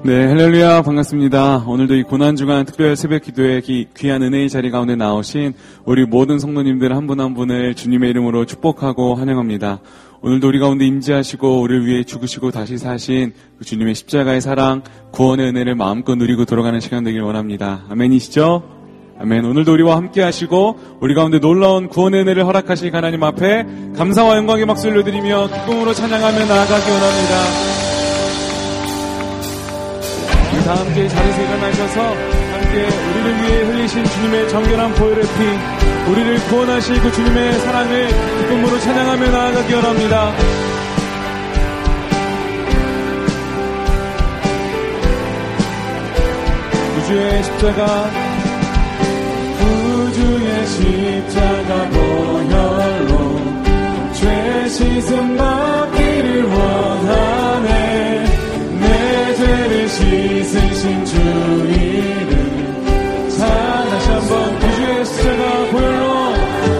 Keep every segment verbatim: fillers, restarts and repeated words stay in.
네, 할렐루야, 반갑습니다. 오늘도 이 고난주간 특별 새벽 기도에 귀, 귀한 은혜의 자리 가운데 나오신 우리 모든 성도님들 한 분 한 분을 주님의 이름으로 축복하고 환영합니다. 오늘도 우리 가운데 임재하시고 우리를 위해 죽으시고 다시 사신 그 주님의 십자가의 사랑, 구원의 은혜를 마음껏 누리고 돌아가는 시간 되길 원합니다. 아멘이시죠? 아멘. 오늘도 우리와 함께 하시고 우리 가운데 놀라운 구원의 은혜를 허락하실 하나님 앞에 감사와 영광의 박수를 올려드리며 기쁨으로 찬양하며 나아가기 원합니다. 다 함께 자리에서 일어나셔서 함께 우리를 위해 흘리신 주님의 정결한 보혈의 피, 우리를 구원하실 그 주님의 사랑을 기쁨으로 찬양하며 나아가기 원합니다. 구주의 십자가, 구주의 십자가 보혈로 죄 씻음 받기를 원하네. 내 죄를 씻으신 주 이름, 자 다시 한번 구주의 십자가 보혈로,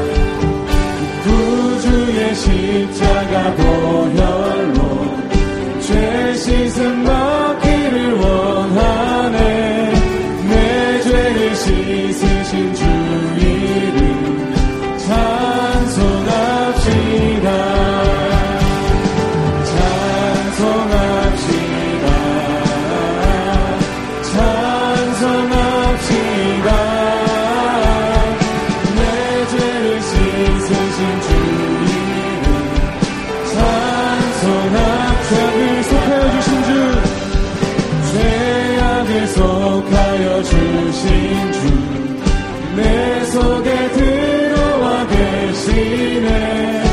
구주의 십자가 보혈로 죄 씻음 받기를 원하네. 내 죄를 씻으신 주 이름 찬송합시다. 속하여 주신 주, 내 속에 들어와 계시네.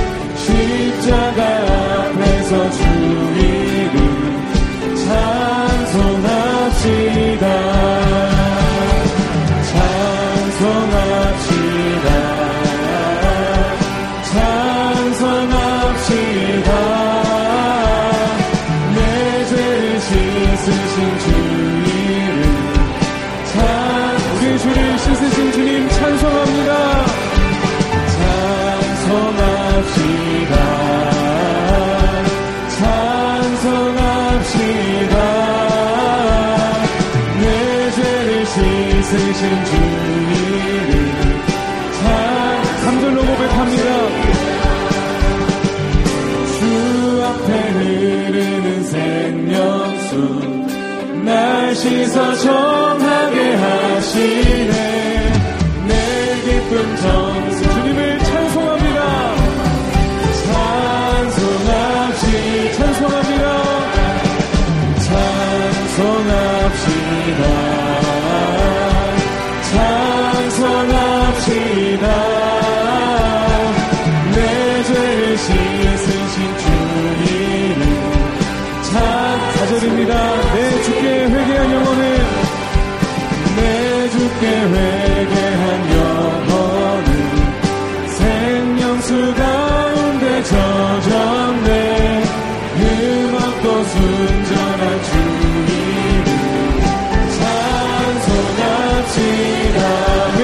십자가 앞에서 주 이름 찬송합시다. 찬송합시다. 찬송합시다. 내 죄를 씻으신 주, 주를 씻으신 주님 찬송합니다. 찬송합시다. 찬송합시다. 내 죄를 씻으신 주 이름 찬 삼절로 고백합니다. 주 앞에 흐르는 생명수 날 씻어 정하게 하시네. 내 기쁨 정수 주님을 찬송합니다. 찬송합시 찬송합니다. 찬송합시다. 찬송합시다. 내 죄를 씻으신 주 이름 찬 사절입니다. 내 주께 회개한 영혼을, 내 주께 회개한 영혼을 생명수 가운데 젖었네. 흠없고 순전한 주 이름 찬송합시다. 예.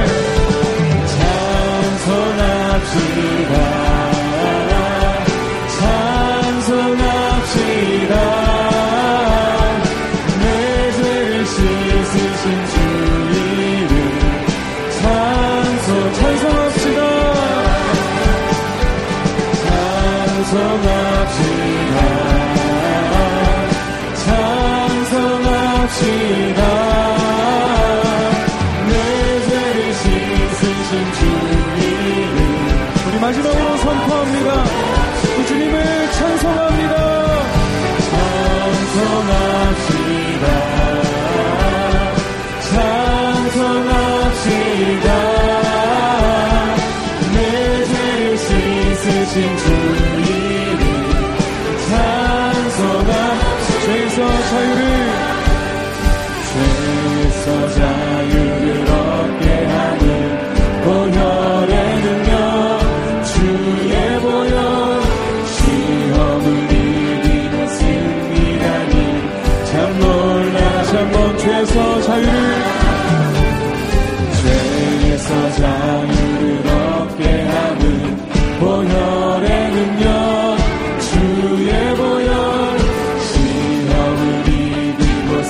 찬송합시다. 찬송합시다. 씻으신 주 이름 찬송 찬송합시다. 찬송합시다. 찬송합시다. 내 죄를 씻으신 주 이름 우리 마지막으로 선포합니다. 그 주님을 찬송합니다. 찬송합시다. 찬송합시다. 내 죄를 씻으신 주 이름 찬송합시다. 죄에서 자유를 죄에서 자유를 얻게 하는 보혈의 능력, 주의 보혈 시험을 이기는 승리라니 참 놀라. 다시 한번 죄에서 자유를 죄에서 자유를 얻게 하는 보혈의 능력, 주의 보혈 시험을 이기고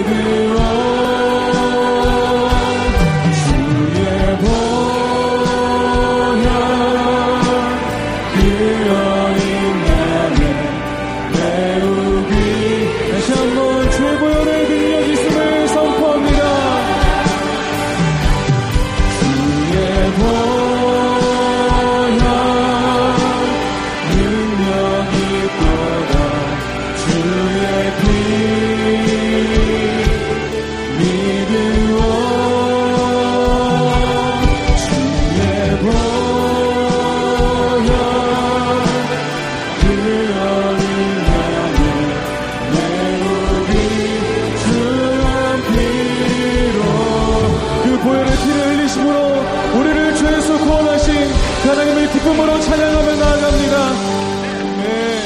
기쁨으로 찬양하며 나아갑니다. 네.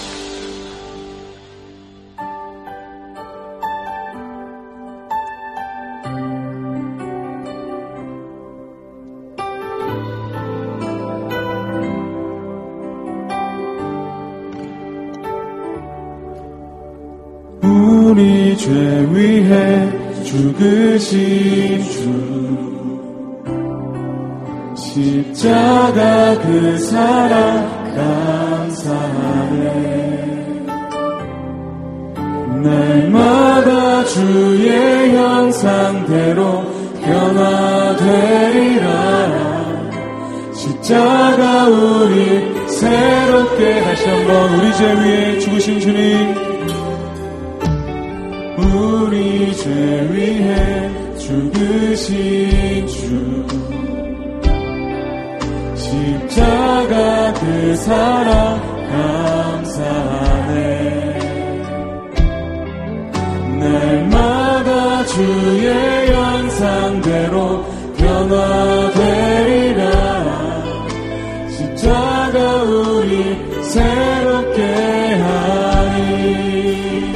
우리 죄 위해 죽으신 주 십자가 그 사랑 감사하네. 날마다 주의 형상대로 변화되리라. 십자가 우리 새롭게 다시 한번 우리 죄 위해 죽으신 주님, 우리 죄 위해 죽으신 주 십자가 그 사랑 감사하네. 날마다 주의 형상대로 변화되리라. 십자가 우리 새롭게 하니.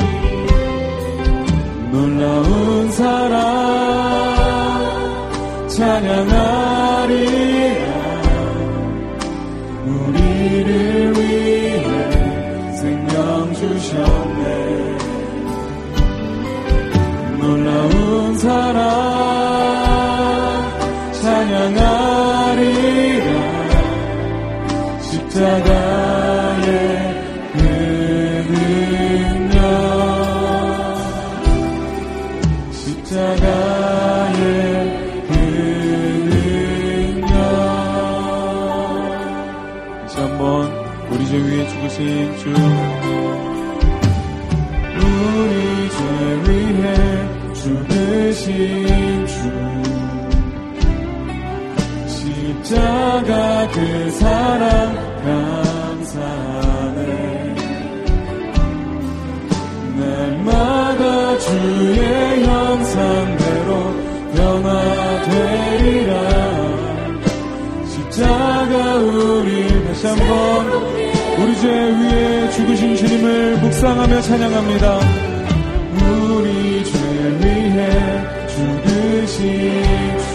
놀라운 사랑 찬양하리라. 우리를 위해 생명 주셨네. 놀라운 사랑 찬양하리라. 십자가의 그 능력, 십자가의 그 능력. 다시 한번 우리 죄 위에 죽으신 주, 우리 죄 위해 죽으신 주 십자가 그 사랑 감사하네. 날마다 주의 형상대로 변화되리라. 십자가 우리 다시 한번 우리 죄 위에 죽으신 주님을 묵상하며 찬양합니다. 우리 죄 위해 죽으신 주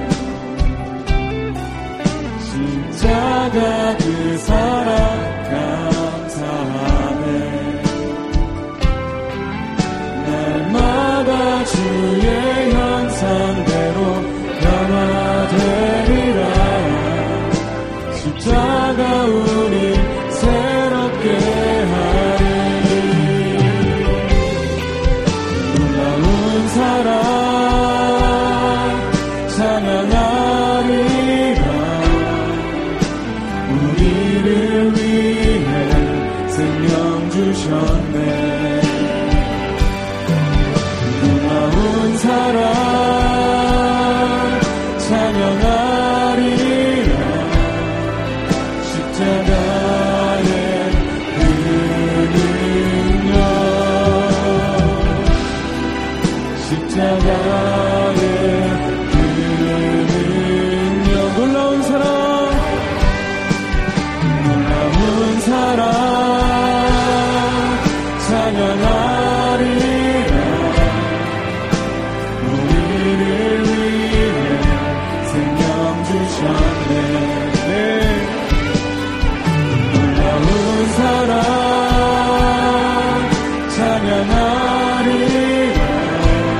십자가 그 사랑 감사하네. 날마다 주의 형상대로 변화되리라. 십자가 우리 새롭게 하리. 놀라운 사랑 찬양하리라. 우리를 위해 생명 주셨네. 놀라운 사랑 찬양하리라. 십자가의 그 능력, 십자가의 그 능력. 놀라운 사랑, 놀라운 사랑 찬양하리라. 우리를 위해 생명 주셨네. 네. 놀라운 사랑 찬양하리라.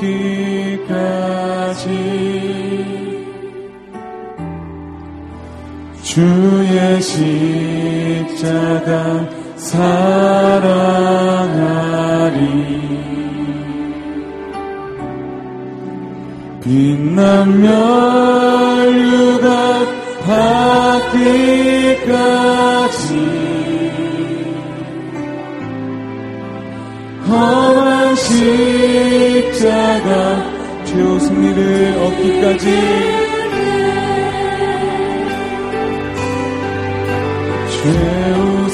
죽기까지 주의 십자가 사랑하리. 빛난 멸류관 받기까지 험한 십자가 최후 승리를 얻기까지 최후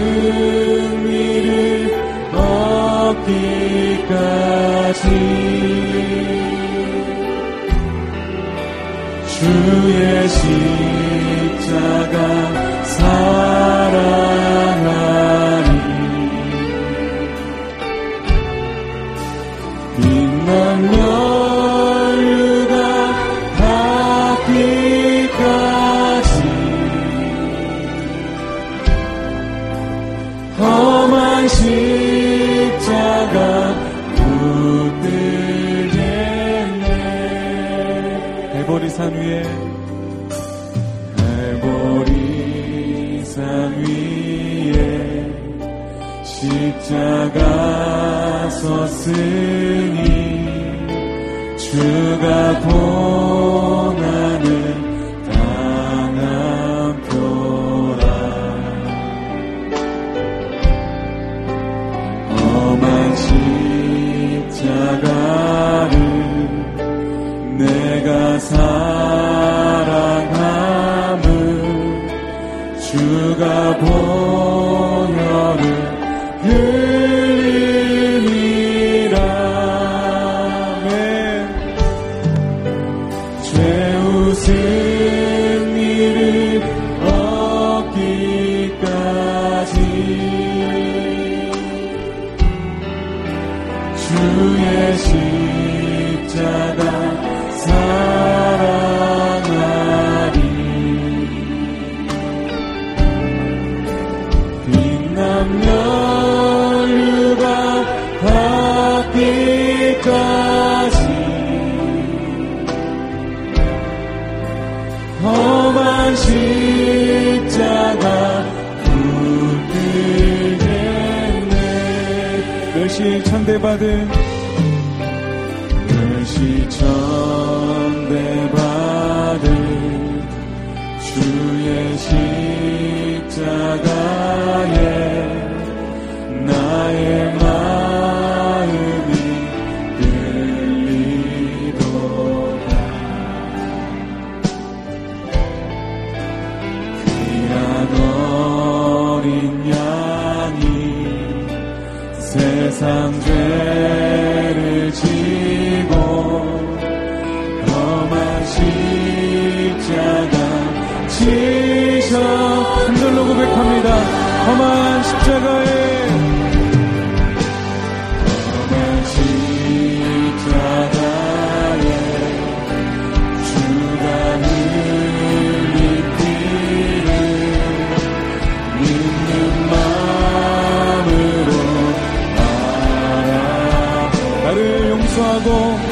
승리를 얻기까지 주의 십자가 사랑하리. 빛난 멸류관 받기까지 험한 십자가 붙들겠네. 갈보리 산 위에 갈보리 산 위에 십자가 섰으니 주가 고난을 당한 표라. 험한 십자가를 내가 사랑함을 주가 보혈을 흘리니라. 최후 승리를 얻기까지 주의 십자가 사랑하리. 빛난 멸류관 받기까지 험한 십자가 붙들겠네. 멸시 천대받은 멸시 천대받은 주의 십자가에 나의 마음이 끌리도다. 귀한 어린 양이 세상 죄를 지고 험한 십자가 지셔. 한 절로 고백합니다. 험한 십자가에 험한 십자가에 주가 흘린 피를 믿는 마음으로 바라보. 나를 용서하고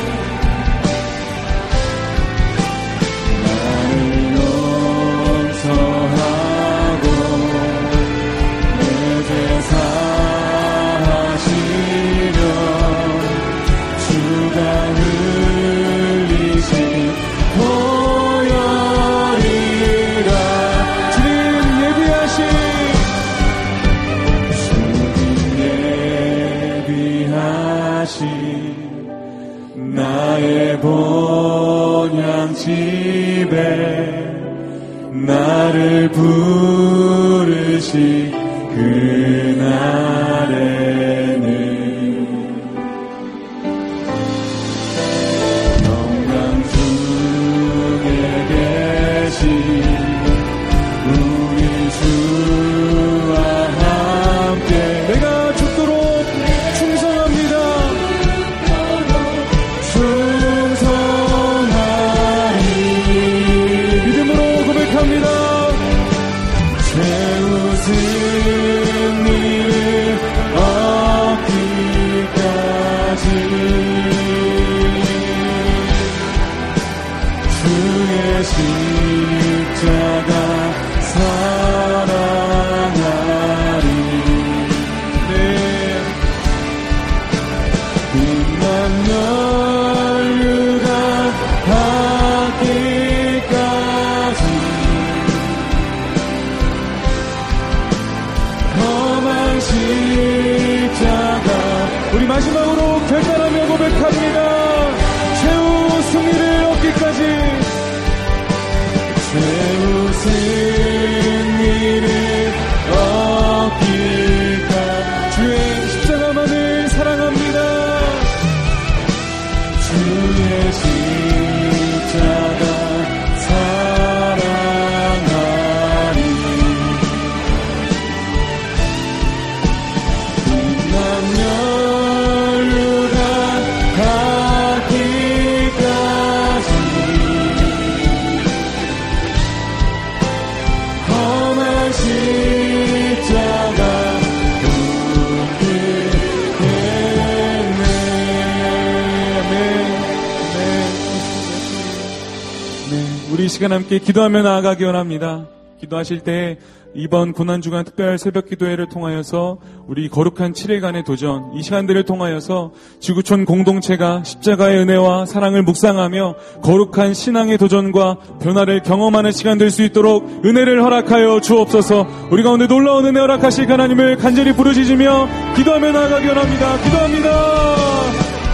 나의 본향 집에 나를 부르시 그날에는 영광 중에 계신 우리 주와 함께 내가 죽도록 충성합니다. 충성하리. 믿음으로 고백합니다. 빛난 연류가 닿기까지 험한 십자가. 우리 마지막으로 결단하며 고백합니다. 최후 승리를 얻기까지, 최후 승리를 얻기까지. 주의 십자가만을 사랑합니다. 주의 십자가 사랑하리. 빛난 연류가 닿기까지 험한 십자가 우리 이 시간 함께 기도하며 나아가기 원합니다. 기도하실 때 이번 고난주간 특별 새벽 기도회를 통하여서 우리 거룩한 칠 일간의 도전, 이 시간들을 통하여서 지구촌 공동체가 십자가의 은혜와 사랑을 묵상하며 거룩한 신앙의 도전과 변화를 경험하는 시간 될 수 있도록 은혜를 허락하여 주옵소서. 우리 가운데 놀라운 은혜 허락하실 하나님을 간절히 부르짖으며 기도하며 나아가기 원합니다. 기도합니다.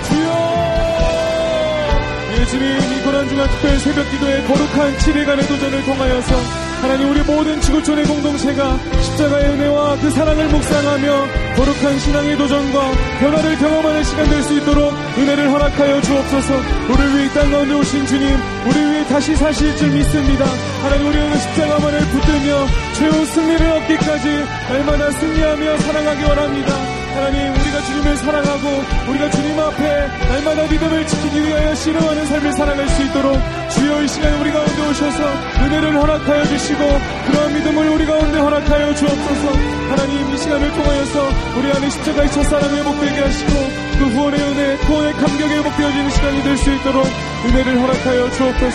주님, 이 고난주간 특별 새벽 기도의 거룩한 칠 일간의 도전을 통하여서 하나님, 우리 모든 지구촌의 공동체가 십자가의 은혜와 그 사랑을 묵상하며 거룩한 신앙의 도전과 변화를 경험하는 시간 될 수 있도록 은혜를 허락하여 주옵소서. 우리 위해 이 땅 가운데 오신 주님, 우리 위해 다시 사실 줄 믿습니다. 하나님, 우리는 십자가만을 붙들며 최후 승리를 얻기까지 날마다 승리하며 사랑하기 원합니다. 하나님, 우리가 주님을 사랑하고 우리가 주님 앞에 날마다 믿음을 지키기 위하여 씨름하는 삶을 살아갈 수 있도록 주여 이 시간에 우리 가운데 오셔서 은혜를 허락하여 주시고 그러한 믿음을 우리 가운데 허락하여 주옵소서. 하나님, 이 시간을 통하여서 우리 안에 십자가의 첫사랑을 회복되게 하시고 그 후원의 은혜, 구원의 감격이 회복되어지는 시간이 될 수 있도록 은혜를 허락하여 주옵소서.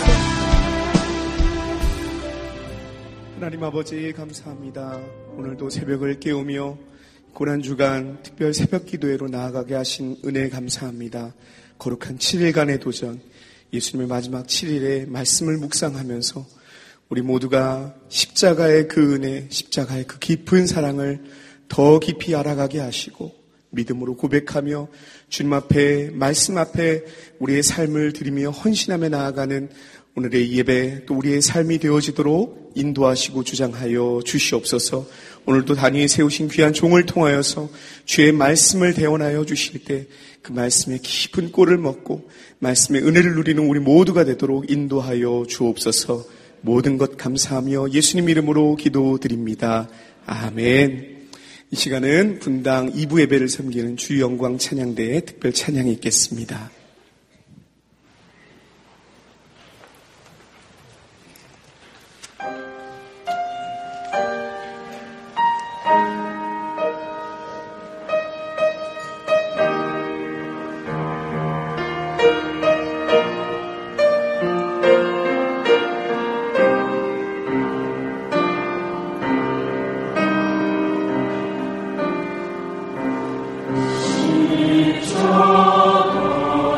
하나님 아버지, 감사합니다. 오늘도 새벽을 깨우며 고난주간 특별 새벽 기도회로 나아가게 하신 은혜에 감사합니다. 거룩한 칠 일간의 도전, 예수님의 마지막 칠 일의 말씀을 묵상하면서 우리 모두가 십자가의 그 은혜, 십자가의 그 깊은 사랑을 더 깊이 알아가게 하시고 믿음으로 고백하며 주님 앞에, 말씀 앞에 우리의 삶을 드리며 헌신하며 나아가는 오늘의 예배, 또 우리의 삶이 되어지도록 인도하시고 주장하여 주시옵소서. 오늘도 단위에 세우신 귀한 종을 통하여서 주의 말씀을 대원하여 주실 때 그 말씀의 깊은 꼴을 먹고 말씀의 은혜를 누리는 우리 모두가 되도록 인도하여 주옵소서. 모든 것 감사하며 예수님 이름으로 기도드립니다. 아멘. 이 시간은 분당 이 부 예배를 섬기는 주영광 찬양대의 특별 찬양이 있겠습니다. 십자가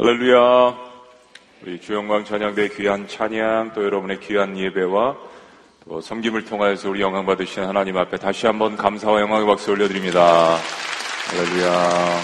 할렐루야. 우리 주영광 찬양대 귀한 찬양, 또 여러분의 귀한 예배와 또 섬김을 통하여서 우리 영광 받으신 하나님 앞에 다시 한번 감사와 영광의 박수 올려드립니다. 할렐루야.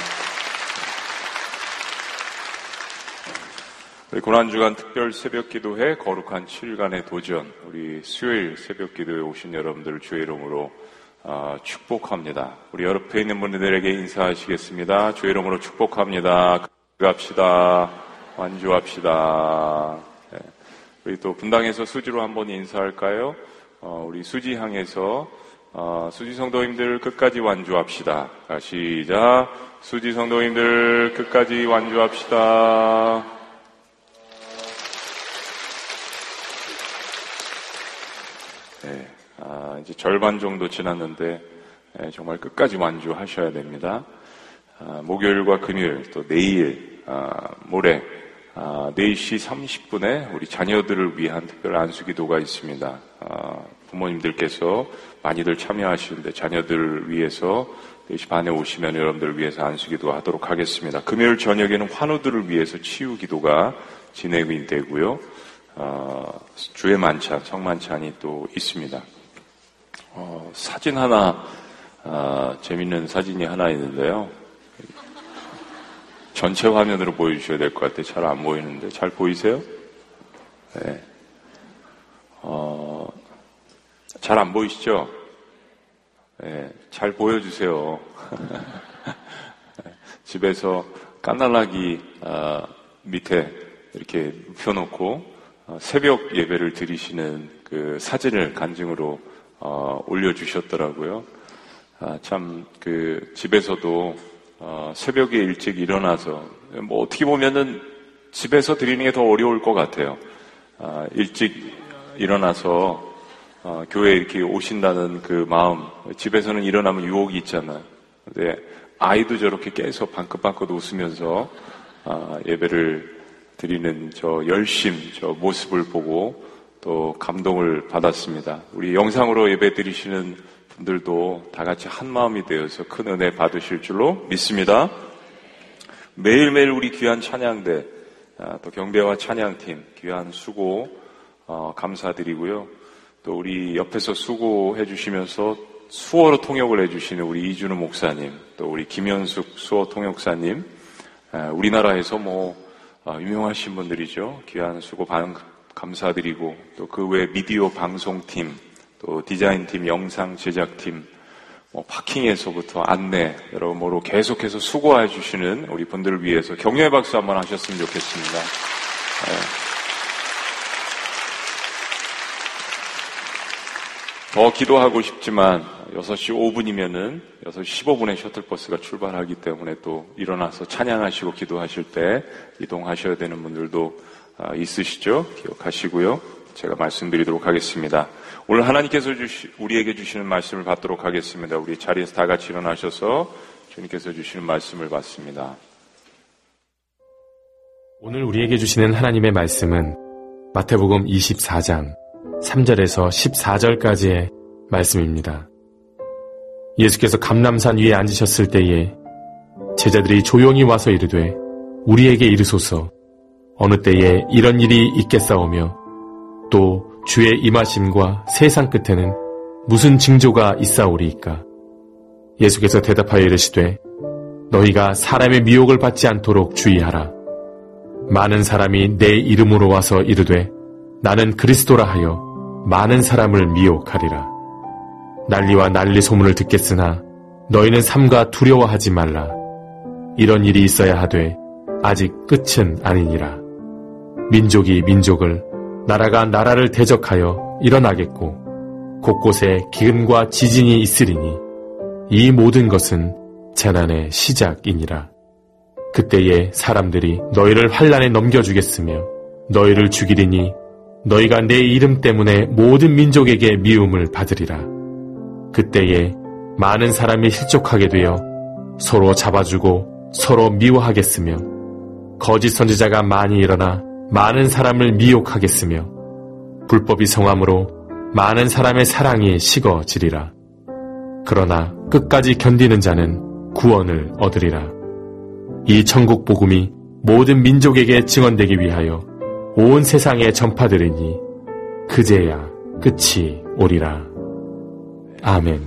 우리 고난주간 특별 새벽기도회 거룩한 칠 일간의 도전, 우리 수요일 새벽기도에 오신 여러분들을 주의 이름으로 어, 축복합니다. 우리 옆에 있는 분들에게 인사하시겠습니다. 주의 이름으로 축복합니다. 갑시다. 완주합시다. 네. 우리 또 분당에서 수지로 한번 인사할까요? 어, 우리 수지 향해서 어, 수지 성도님들 끝까지 완주합시다. 아, 시작. 수지 성도님들 끝까지 완주합시다. 네. 아, 이제 절반 정도 지났는데 네, 정말 끝까지 완주하셔야 됩니다. 아, 목요일과 금요일 또 내일 아, 모레 아, 네 시 삼십 분에 우리 자녀들을 위한 특별 안수기도가 있습니다. 아, 부모님들께서 많이들 참여하시는데 자녀들을 위해서 네 시 반에 오시면 여러분들을 위해서 안수기도 하도록 하겠습니다. 금요일 저녁에는 환우들을 위해서 치유기도가 진행이 되고요. 아, 주의 만찬, 성만찬이 또 있습니다. 어, 사진 하나, 아, 재밌는 사진이 하나 있는데요. 전체 화면으로 보여주셔야 될 것 같아요. 잘 안 보이는데. 잘 보이세요? 네. 어, 잘 안 보이시죠? 네, 잘 보여주세요. 집에서 까날라기 아, 밑에 이렇게 눕혀놓고 어, 새벽 예배를 드리시는 그 사진을 간증으로 어, 올려주셨더라고요. 아, 참, 그, 집에서도, 어, 새벽에 일찍 일어나서, 뭐, 어떻게 보면은 집에서 드리는 게 더 어려울 것 같아요. 아, 일찍 일어나서, 어, 교회에 이렇게 오신다는 그 마음, 집에서는 일어나면 유혹이 있잖아요. 근데 아이도 저렇게 깨서 방긋방긋 웃으면서, 아, 예배를 드리는 저 열심, 저 모습을 보고, 또 감동을 받았습니다. 우리 영상으로 예배 드리시는 분들도 다 같이 한 마음이 되어서 큰 은혜 받으실 줄로 믿습니다. 매일매일 우리 귀한 찬양대, 또 경배와 찬양팀 귀한 수고 어, 감사드리고요. 또 우리 옆에서 수고해 주시면서 수어로 통역을 해주시는 우리 이준우 목사님, 또 우리 김현숙 수어 통역사님, 우리나라에서 뭐 유명하신 분들이죠. 귀한 수고 반 감사드리고 또 그 외 미디어 방송팀, 또 디자인팀, 영상 제작팀, 뭐 파킹에서부터 안내 여러모로 계속해서 수고해 주시는 우리 분들을 위해서 격려의 박수 한번 하셨으면 좋겠습니다. 네. 더 기도하고 싶지만 여섯 시 오 분이면은 여섯 시 십오 분에 셔틀버스가 출발하기 때문에 또 일어나서 찬양하시고 기도하실 때 이동하셔야 되는 분들도 있으시죠? 기억하시고요. 제가 말씀드리도록 하겠습니다. 오늘 하나님께서 주시, 우리에게 주시는 말씀을 받도록 하겠습니다. 우리 자리에서 다 같이 일어나셔서 주님께서 주시는 말씀을 받습니다. 오늘 우리에게 주시는 하나님의 말씀은 마태복음 이십사 장 삼 절에서 십사 절까지의 말씀입니다. 예수께서 감람산 위에 앉으셨을 때에 제자들이 조용히 와서 이르되 우리에게 이르소서 어느 때에 이런 일이 있겠사오며 또 주의 임하심과 세상 끝에는 무슨 징조가 있사오리이까? 예수께서 대답하여 이르시되 너희가 사람의 미혹을 받지 않도록 주의하라. 많은 사람이 내 이름으로 와서 이르되 나는 그리스도라 하여 많은 사람을 미혹하리라. 난리와 난리 소문을 듣겠으나 너희는 삼가 두려워하지 말라. 이런 일이 있어야 하되 아직 끝은 아니니라. 민족이 민족을, 나라가 나라를 대적하여 일어나겠고 곳곳에 기근과 지진이 있으리니 이 모든 것은 재난의 시작이니라. 그때에 사람들이 너희를 환난에 넘겨주겠으며 너희를 죽이리니 너희가 내 이름 때문에 모든 민족에게 미움을 받으리라. 그때에 많은 사람이 실족하게 되어 서로 잡아주고 서로 미워하겠으며 거짓 선지자가 많이 일어나 많은 사람을 미혹하겠으며 불법이 성함으로 많은 사람의 사랑이 식어지리라. 그러나 끝까지 견디는 자는 구원을 얻으리라. 이 천국 복음이 모든 민족에게 증언되기 위하여 온 세상에 전파되리니 그제야 끝이 오리라. 아멘.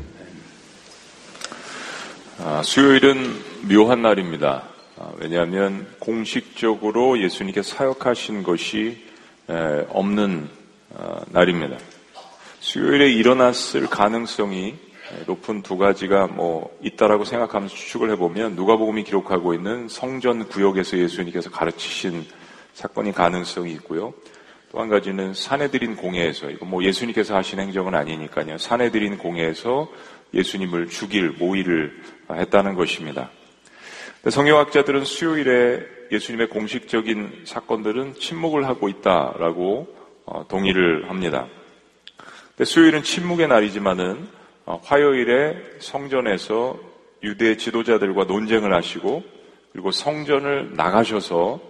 아, 수요일은 묘한 날입니다. 아, 왜냐하면 공식적으로 예수님께 사역하신 것이 에, 없는 아, 날입니다. 수요일에 일어났을 가능성이 높은 두 가지가 뭐 있다라고 생각하면서 추측을 해보면 누가복음이 기록하고 있는 성전 구역에서 예수님께서 가르치신 사건이 가능성이 있고요. 또 한 가지는 사내들인 공회에서, 이거 뭐 예수님께서 하신 행정은 아니니까요. 사내들인 공회에서 예수님을 죽일 모의를 했다는 것입니다. 성경학자들은 수요일에 예수님의 공식적인 사건들은 침묵을 하고 있다라고 동의를 합니다. 수요일은 침묵의 날이지만은 화요일에 성전에서 유대 지도자들과 논쟁을 하시고 그리고 성전을 나가셔서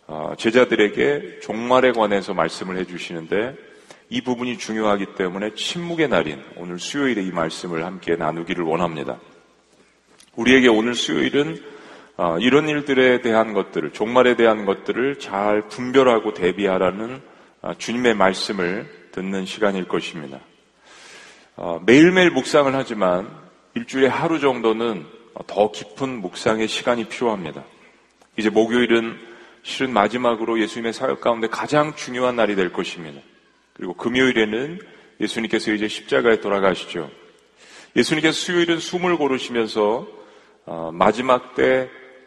제자들에게 종말에 관해서 말씀을 해주시는데 이 부분이 중요하기 때문에 침묵의 날인 오늘 수요일에 이 말씀을 함께 나누기를 원합니다. 우리에게 오늘 수요일은 이런 일들에 대한 것들을, 종말에 대한 것들을 잘 분별하고 대비하라는 주님의 말씀을 듣는 시간일 것입니다. 매일매일 묵상을 하지만 일주일에 하루 정도는 더 깊은 묵상의 시간이 필요합니다. 이제 목요일은 실은 마지막으로 예수님의 사역 가운데 가장 중요한 날이 될 것입니다. 그리고 금요일에는 예수님께서 이제 십자가에 돌아가시죠. 예수님께서 수요일은 숨을 고르시면서 마지막 때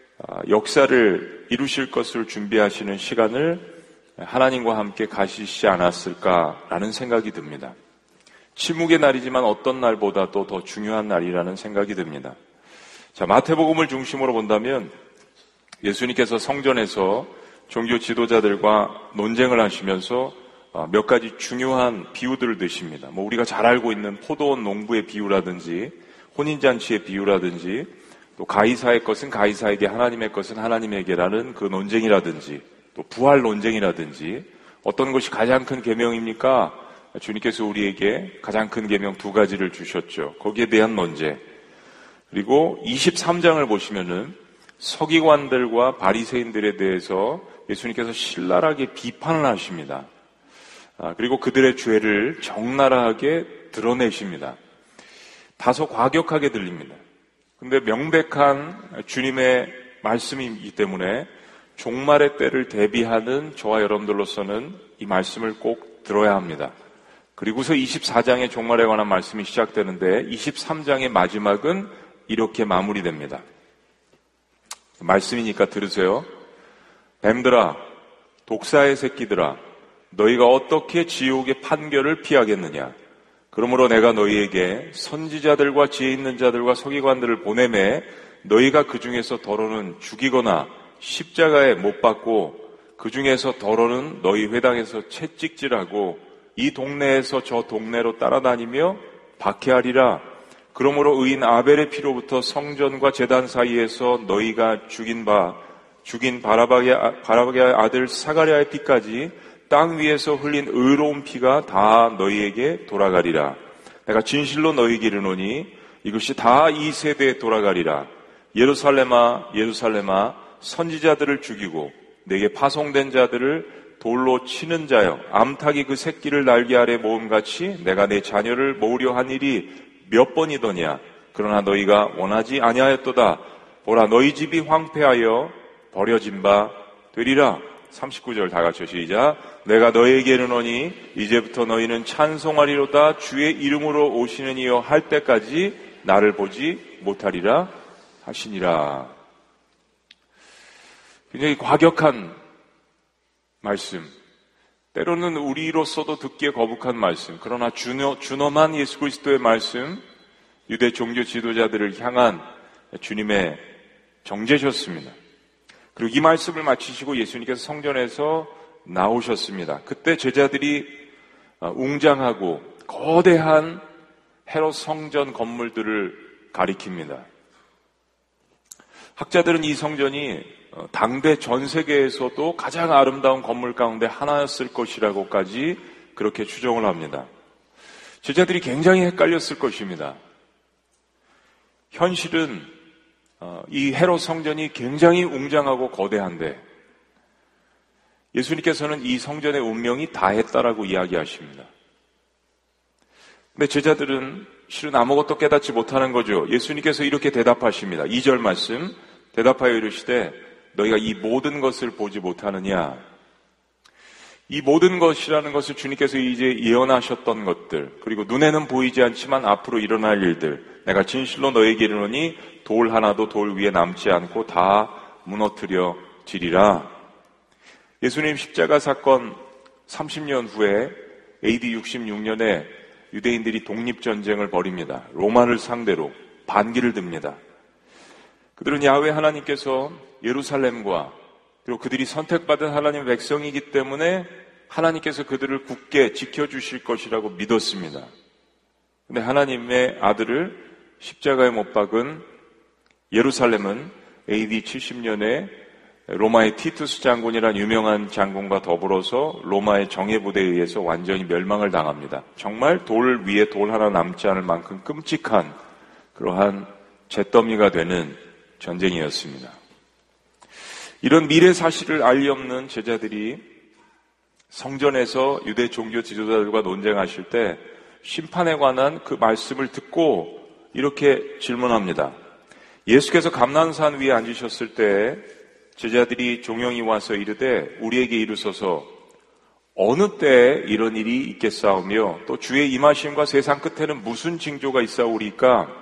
역사를 이루실 것을 준비하시는 시간을 하나님과 함께 가시지 않았을까라는 생각이 듭니다. 침묵의 날이지만 어떤 날보다도 더 중요한 날이라는 생각이 듭니다. 자, 마태복음을 중심으로 본다면 예수님께서 성전에서 종교 지도자들과 논쟁을 하시면서 몇 가지 중요한 비유들을 드십니다. 뭐 우리가 잘 알고 있는 포도원 농부의 비유라든지 혼인잔치의 비유라든지 또 가이사의 것은 가이사에게, 하나님의 것은 하나님에게라는 그 논쟁이라든지 또 부활 논쟁이라든지 어떤 것이 가장 큰 계명입니까? 주님께서 우리에게 가장 큰 계명 두 가지를 주셨죠. 거기에 대한 논쟁. 그리고 이십삼 장을 보시면은 서기관들과 바리새인들에 대해서 예수님께서 신랄하게 비판을 하십니다. 아, 그리고 그들의 죄를 적나라하게 드러내십니다. 다소 과격하게 들립니다. 근데 명백한 주님의 말씀이기 때문에 종말의 때를 대비하는 저와 여러분들로서는 이 말씀을 꼭 들어야 합니다. 그리고서 이십사 장의 종말에 관한 말씀이 시작되는데 이십삼 장의 마지막은 이렇게 마무리됩니다. 말씀이니까 들으세요. 뱀들아, 독사의 새끼들아, 너희가 어떻게 지옥의 판결을 피하겠느냐? 그러므로 내가 너희에게 선지자들과 지혜 있는 자들과 서기관들을 보내매 너희가 그 중에서 더러는 죽이거나 십자가에 못 박고 그 중에서 더러는 너희 회당에서 채찍질하고 이 동네에서 저 동네로 따라다니며 박해하리라. 그러므로 의인 아벨의 피로부터 성전과 제단 사이에서 너희가 죽인 바 죽인 바라박의, 바라박의 아들 사가랴의 피까지 땅 위에서 흘린 의로운 피가 다 너희에게 돌아가리라. 내가 진실로 너희에게 이르노니 이것이 다 이 세대에 돌아가리라. 예루살렘아 예루살렘아 선지자들을 죽이고 내게 파송된 자들을 돌로 치는 자여, 암탉이 그 새끼를 날개 아래 모음같이 내가 내 자녀를 모으려 한 일이 몇 번이더냐. 그러나 너희가 원하지 아니하였도다. 보라, 너희 집이 황폐하여 버려진 바 되리라. 삼십구 절 다 같이 시작. 내가 너희에게 이르노니 이제부터 너희는 찬송하리로다. 주의 이름으로 오시는 이여 할 때까지 나를 보지 못하리라 하시니라. 굉장히 과격한 말씀, 때로는 우리로서도 듣기에 거북한 말씀, 그러나 준엄, 준엄한 예수 그리스도의 말씀, 유대 종교 지도자들을 향한 주님의 정죄셨습니다. 그리고 이 말씀을 마치시고 예수님께서 성전에서 나오셨습니다. 그때 제자들이 웅장하고 거대한 헤롯 성전 건물들을 가리킵니다. 학자들은 이 성전이 당대 전 세계에서도 가장 아름다운 건물 가운데 하나였을 것이라고까지 그렇게 추정을 합니다. 제자들이 굉장히 헷갈렸을 것입니다. 현실은 이 헤롯 성전이 굉장히 웅장하고 거대한데 예수님께서는 이 성전의 운명이 다했다라고 이야기하십니다. 근데 제자들은 실은 아무것도 깨닫지 못하는 거죠. 예수님께서 이렇게 대답하십니다. 이 절 말씀, 대답하여 이르시되 너희가 이 모든 것을 보지 못하느냐. 이 모든 것이라는 것을 주님께서 이제 예언하셨던 것들, 그리고 눈에는 보이지 않지만 앞으로 일어날 일들, 내가 진실로 너에게 이르노니 돌 하나도 돌 위에 남지 않고 다 무너뜨려 지리라. 예수님 십자가 사건 삼십 년 후에 에이디 육십육 년에 유대인들이 독립전쟁을 벌입니다. 로마를 상대로 반기를 듭니다. 그들은 야훼 하나님께서 예루살렘과 그리고 그들이 선택받은 하나님의 백성이기 때문에 하나님께서 그들을 굳게 지켜주실 것이라고 믿었습니다. 그런데 하나님의 아들을 십자가에 못 박은 예루살렘은 에이디 칠십 년에 로마의 티투스 장군이란 유명한 장군과 더불어서 로마의 정예부대에 의해서 완전히 멸망을 당합니다. 정말 돌 위에 돌 하나 남지 않을 만큼 끔찍한 그러한 잿더미가 되는 전쟁이었습니다. 이런 미래 사실을 알리 없는 제자들이 성전에서 유대 종교 지도자들과 논쟁하실 때 심판에 관한 그 말씀을 듣고 이렇게 질문합니다. 예수께서 감난산 위에 앉으셨을 때 제자들이 종영이 와서 이르되 우리에게 이르소서 어느 때에 이런 일이 있겠사오며 또 주의 임하심과 세상 끝에는 무슨 징조가 있사오리까?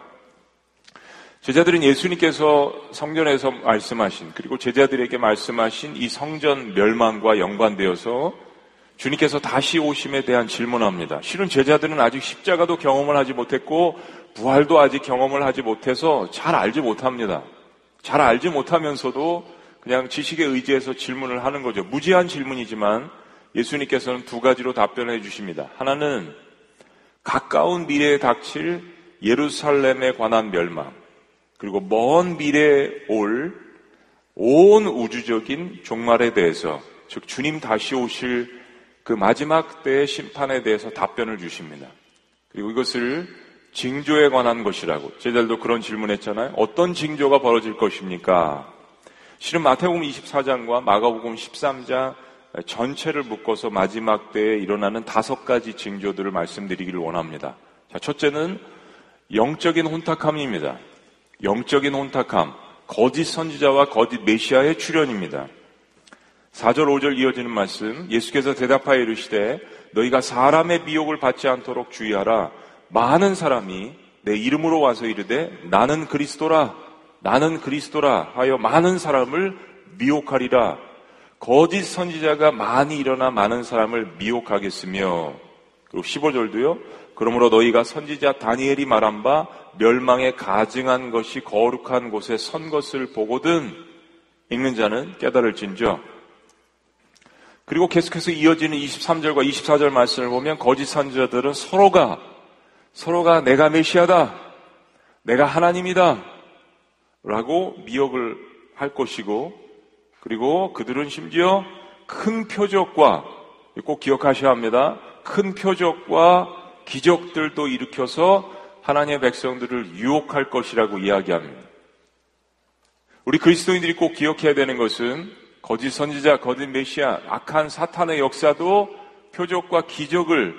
제자들은 예수님께서 성전에서 말씀하신 그리고 제자들에게 말씀하신 이 성전 멸망과 연관되어서 주님께서 다시 오심에 대한 질문합니다. 실은 제자들은 아직 십자가도 경험을 하지 못했고 부활도 아직 경험을 하지 못해서 잘 알지 못합니다. 잘 알지 못하면서도 그냥 지식에 의지해서 질문을 하는 거죠. 무지한 질문이지만 예수님께서는 두 가지로 답변해 주십니다. 하나는 가까운 미래에 닥칠 예루살렘에 관한 멸망, 그리고 먼 미래에 올 온 우주적인 종말에 대해서, 즉 주님 다시 오실 그 마지막 때의 심판에 대해서 답변을 주십니다. 그리고 이것을 징조에 관한 것이라고, 제자들도 그런 질문했잖아요. 어떤 징조가 벌어질 것입니까? 실은 마태복음 이십사 장과 마가복음 십삼 장 전체를 묶어서 마지막 때에 일어나는 다섯 가지 징조들을 말씀드리기를 원합니다. 자, 첫째는 영적인 혼탁함입니다. 영적인 혼탁함, 거짓 선지자와 거짓 메시아의 출현입니다. 사 절 오 절 이어지는 말씀, 예수께서 대답하여 이르시되 너희가 사람의 미혹을 받지 않도록 주의하라. 많은 사람이 내 이름으로 와서 이르되 나는 그리스도라 나는 그리스도라 하여 많은 사람을 미혹하리라. 거짓 선지자가 많이 일어나 많은 사람을 미혹하겠으며, 그리고 십오 절도요. 그러므로 너희가 선지자 다니엘이 말한 바 멸망에 가증한 것이 거룩한 곳에 선 것을 보거든 읽는 자는 깨달을진저. 그리고 계속해서 이어지는 이십삼 절과 이십사 절 말씀을 보면 거짓 선지자들은 서로가 서로가 내가 메시아다, 내가 하나님이다 라고 미혹을 할 것이고, 그리고 그들은 심지어 큰 표적과, 꼭 기억하셔야 합니다. 큰 표적과 기적들도 일으켜서 하나님의 백성들을 유혹할 것이라고 이야기합니다. 우리 그리스도인들이 꼭 기억해야 되는 것은 거짓 선지자, 거짓 메시아, 악한 사탄의 역사도 표적과 기적을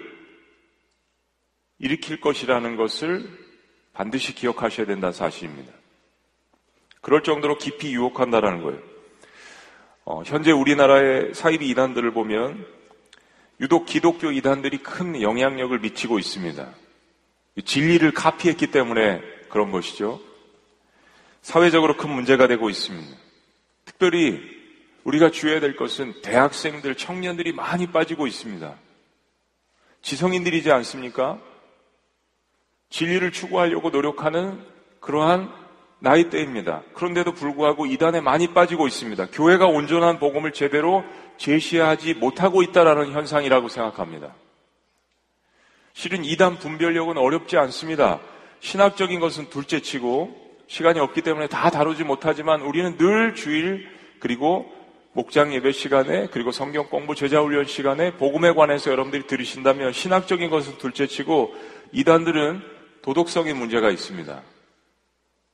일으킬 것이라는 것을 반드시 기억하셔야 된다는 사실입니다. 그럴 정도로 깊이 유혹한다는 거예요. 어, 현재 우리나라의 사이비 이단들을 보면 유독 기독교 이단들이 큰 영향력을 미치고 있습니다. 진리를 카피했기 때문에 그런 것이죠. 사회적으로 큰 문제가 되고 있습니다. 특별히 우리가 주의해야 될 것은 대학생들, 청년들이 많이 빠지고 있습니다. 지성인들이지 않습니까? 진리를 추구하려고 노력하는 그러한 나이대입니다. 그런데도 불구하고 이단에 많이 빠지고 있습니다. 교회가 온전한 복음을 제대로 제시하지 못하고 있다는 현상이라고 생각합니다. 실은 이단 분별력은 어렵지 않습니다. 신학적인 것은 둘째치고 시간이 없기 때문에 다 다루지 못하지만 우리는 늘 주일 그리고 목장 예배 시간에 그리고 성경 공부 제자훈련 시간에 복음에 관해서 여러분들이 들으신다면 신학적인 것은 둘째치고 이단들은 도덕성의 문제가 있습니다.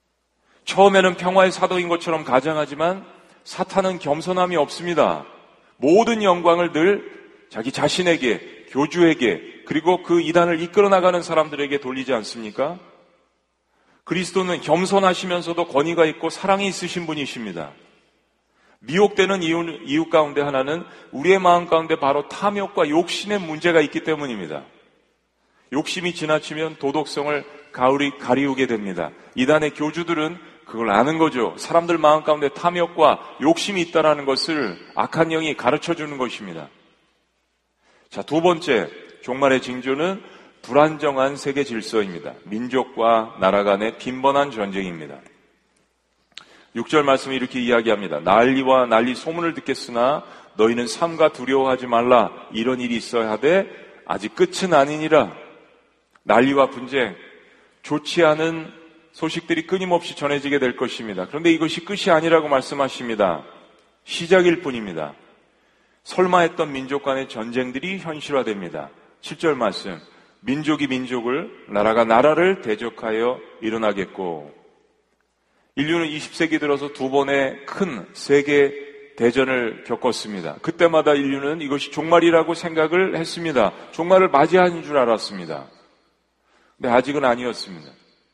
처음에는 평화의 사도인 것처럼 가장하지만 사탄은 겸손함이 없습니다. 모든 영광을 늘 자기 자신에게, 교주에게, 그리고 그 이단을 이끌어 나가는 사람들에게 돌리지 않습니까? 그리스도는 겸손하시면서도 권위가 있고 사랑이 있으신 분이십니다. 미혹되는 이유, 이유 가운데 하나는 우리의 마음 가운데 바로 탐욕과 욕심의 문제가 있기 때문입니다. 욕심이 지나치면 도덕성을 가리, 가리우게 됩니다. 이단의 교주들은 그걸 아는 거죠. 사람들 마음 가운데 탐욕과 욕심이 있다는 것을 악한 영이 가르쳐주는 것입니다. 자, 두 번째 종말의 징조는 불안정한 세계 질서입니다. 민족과 나라 간의 빈번한 전쟁입니다. 육 절 말씀이 이렇게 이야기합니다. 난리와 난리 소문을 듣겠으나 너희는 삼가 두려워하지 말라. 이런 일이 있어야 하되 아직 끝은 아니니라. 난리와 분쟁, 좋지 않은 소식들이 끊임없이 전해지게 될 것입니다. 그런데 이것이 끝이 아니라고 말씀하십니다. 시작일 뿐입니다. 설마 했던 민족 간의 전쟁들이 현실화됩니다. 칠 절 말씀, 민족이 민족을, 나라가 나라를 대적하여 일어나겠고, 인류는 이십 세기 들어서 두 번의 큰 세계 대전을 겪었습니다. 그때마다 인류는 이것이 종말이라고 생각을 했습니다. 종말을 맞이한 줄 알았습니다. 근데 아직은 아니었습니다.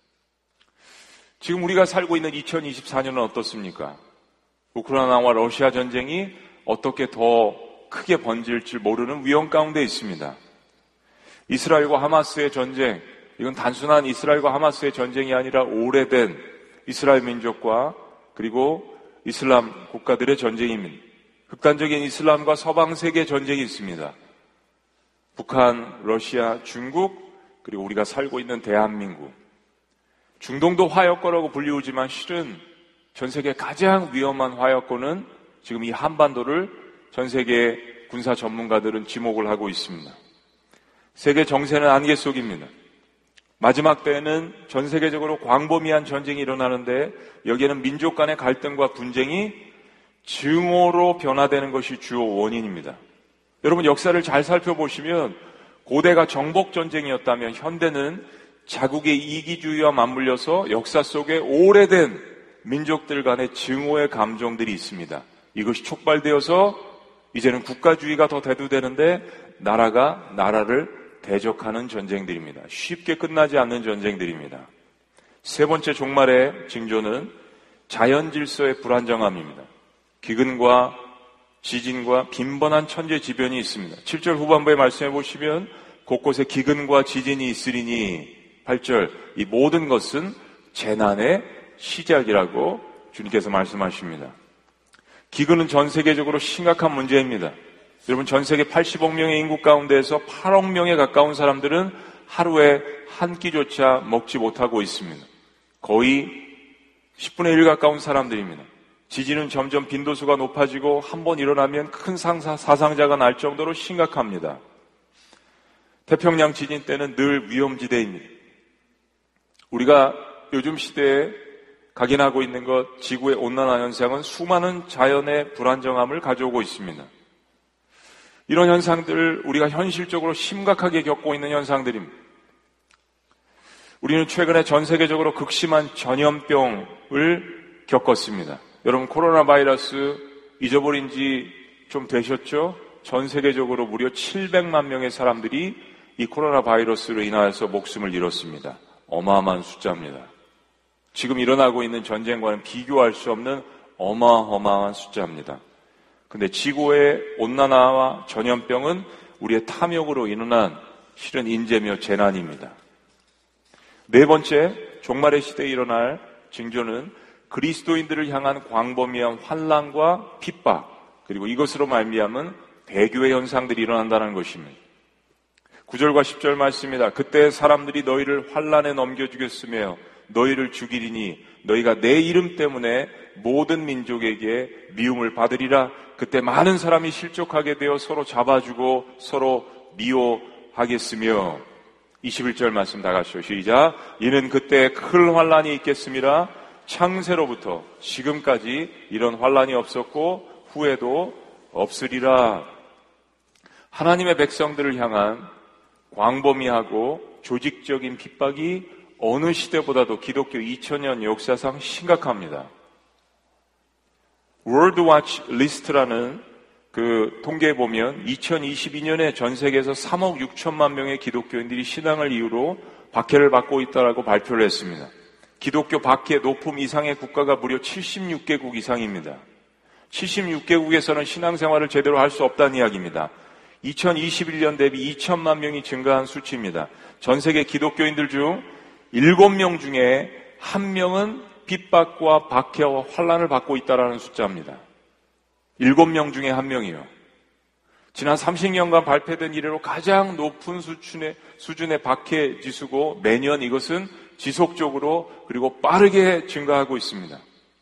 지금 우리가 살고 있는 이천이십사 년은 어떻습니까? 우크라이나와 러시아 전쟁이 어떻게 더 크게 번질지 모르는 위험 가운데 있습니다. 이스라엘과 하마스의 전쟁, 이건 단순한 이스라엘과 하마스의 전쟁이 아니라 오래된 이스라엘 민족과 그리고 이슬람 국가들의 전쟁입니다. 극단적인 이슬람과 서방 세계 전쟁이 있습니다. 북한, 러시아, 중국, 그리고 우리가 살고 있는 대한민국. 중동도 화약고라고 불리우지만 실은 전 세계 가장 위험한 화약고는 지금 이 한반도를 전 세계 군사 전문가들은 지목을 하고 있습니다. 세계 정세는 안개 속입니다. 마지막 때에는 전 세계적으로 광범위한 전쟁이 일어나는데 여기에는 민족 간의 갈등과 분쟁이 증오로 변화되는 것이 주요 원인입니다. 여러분 역사를 잘 살펴보시면 고대가 정복 전쟁이었다면 현대는 자국의 이기주의와 맞물려서 역사 속에 오래된 민족들 간의 증오의 감정들이 있습니다. 이것이 촉발되어서 이제는 국가주의가 더 대두되는데 나라가 나라를 대적하는 전쟁들입니다. 쉽게 끝나지 않는 전쟁들입니다. 세 번째 종말의 징조는 자연 질서의 불안정함입니다. 기근과 지진과 빈번한 천재지변이 있습니다. 칠 절 후반부에 말씀해 보시면 곳곳에 기근과 지진이 있으리니 팔 절 이 모든 것은 재난의 시작이라고 주님께서 말씀하십니다. 기근은 전 세계적으로 심각한 문제입니다. 여러분 전 세계 팔십억 명의 인구 가운데에서 팔억 명에 가까운 사람들은 하루에 한 끼조차 먹지 못하고 있습니다. 거의 십분의 일 가까운 사람들입니다. 지진은 점점 빈도수가 높아지고 한 번 일어나면 큰 상사, 사상자가 날 정도로 심각합니다. 태평양 지진 때는 늘 위험지대입니다. 우리가 요즘 시대에 각인하고 있는 것, 지구의 온난화 현상은 수많은 자연의 불안정함을 가져오고 있습니다. 이런 현상들을 우리가 현실적으로 심각하게 겪고 있는 현상들입니다. 우리는 최근에 전 세계적으로 극심한 전염병을 겪었습니다. 여러분 코로나 바이러스 잊어버린 지 좀 되셨죠? 전 세계적으로 무려 칠백만 명의 사람들이 이 코로나 바이러스로 인하여서 목숨을 잃었습니다. 어마어마한 숫자입니다. 지금 일어나고 있는 전쟁과는 비교할 수 없는 어마어마한 숫자입니다. 근데 지구의 온난화와 전염병은 우리의 탐욕으로 일어난 실은 인재며 재난입니다. 네 번째, 종말의 시대에 일어날 징조는 그리스도인들을 향한 광범위한 환난과 핍박, 그리고 이것으로 말미암은 배교의 현상들이 일어난다는 것입니다. 구 절과 십 절 말씀입니다. 그때 사람들이 너희를 환난에 넘겨주겠으며 너희를 죽이리니 너희가 내 이름 때문에 모든 민족에게 미움을 받으리라. 그때 많은 사람이 실족하게 되어 서로 잡아주고 서로 미워하겠으며 이십일 절 말씀 다 같이 시작. 이는 그때 큰 환난이 있겠습니다. 창세로부터 지금까지 이런 환난이 없었고 후에도 없으리라. 하나님의 백성들을 향한 광범위하고 조직적인 핍박이 어느 시대보다도 기독교 이천 년 역사상 심각합니다. 월드 와치 리스트라는 그 통계에 보면 이천이십이 년에 전 세계에서 삼억 육천만 명의 기독교인들이 신앙을 이유로 박해를 받고 있다라고 발표를 했습니다. 기독교 박해 높음 이상의 국가가 무려 칠십육 개국 이상입니다. 칠십육 개국에서는 신앙생활을 제대로 할 수 없다는 이야기입니다. 이천이십일 년 대비 이천만 명이 증가한 수치입니다. 전 세계 기독교인들 중 일곱 명 중에 한 명은 핍박과 박해와 환난을 받고 있다는 숫자입니다. 일곱 명 중에 한 명이요. 지난 삼십 년간 발표된 이래로 가장 높은 수준의, 수준의 박해 지수고 매년 이것은 지속적으로 그리고 빠르게 증가하고 있습니다.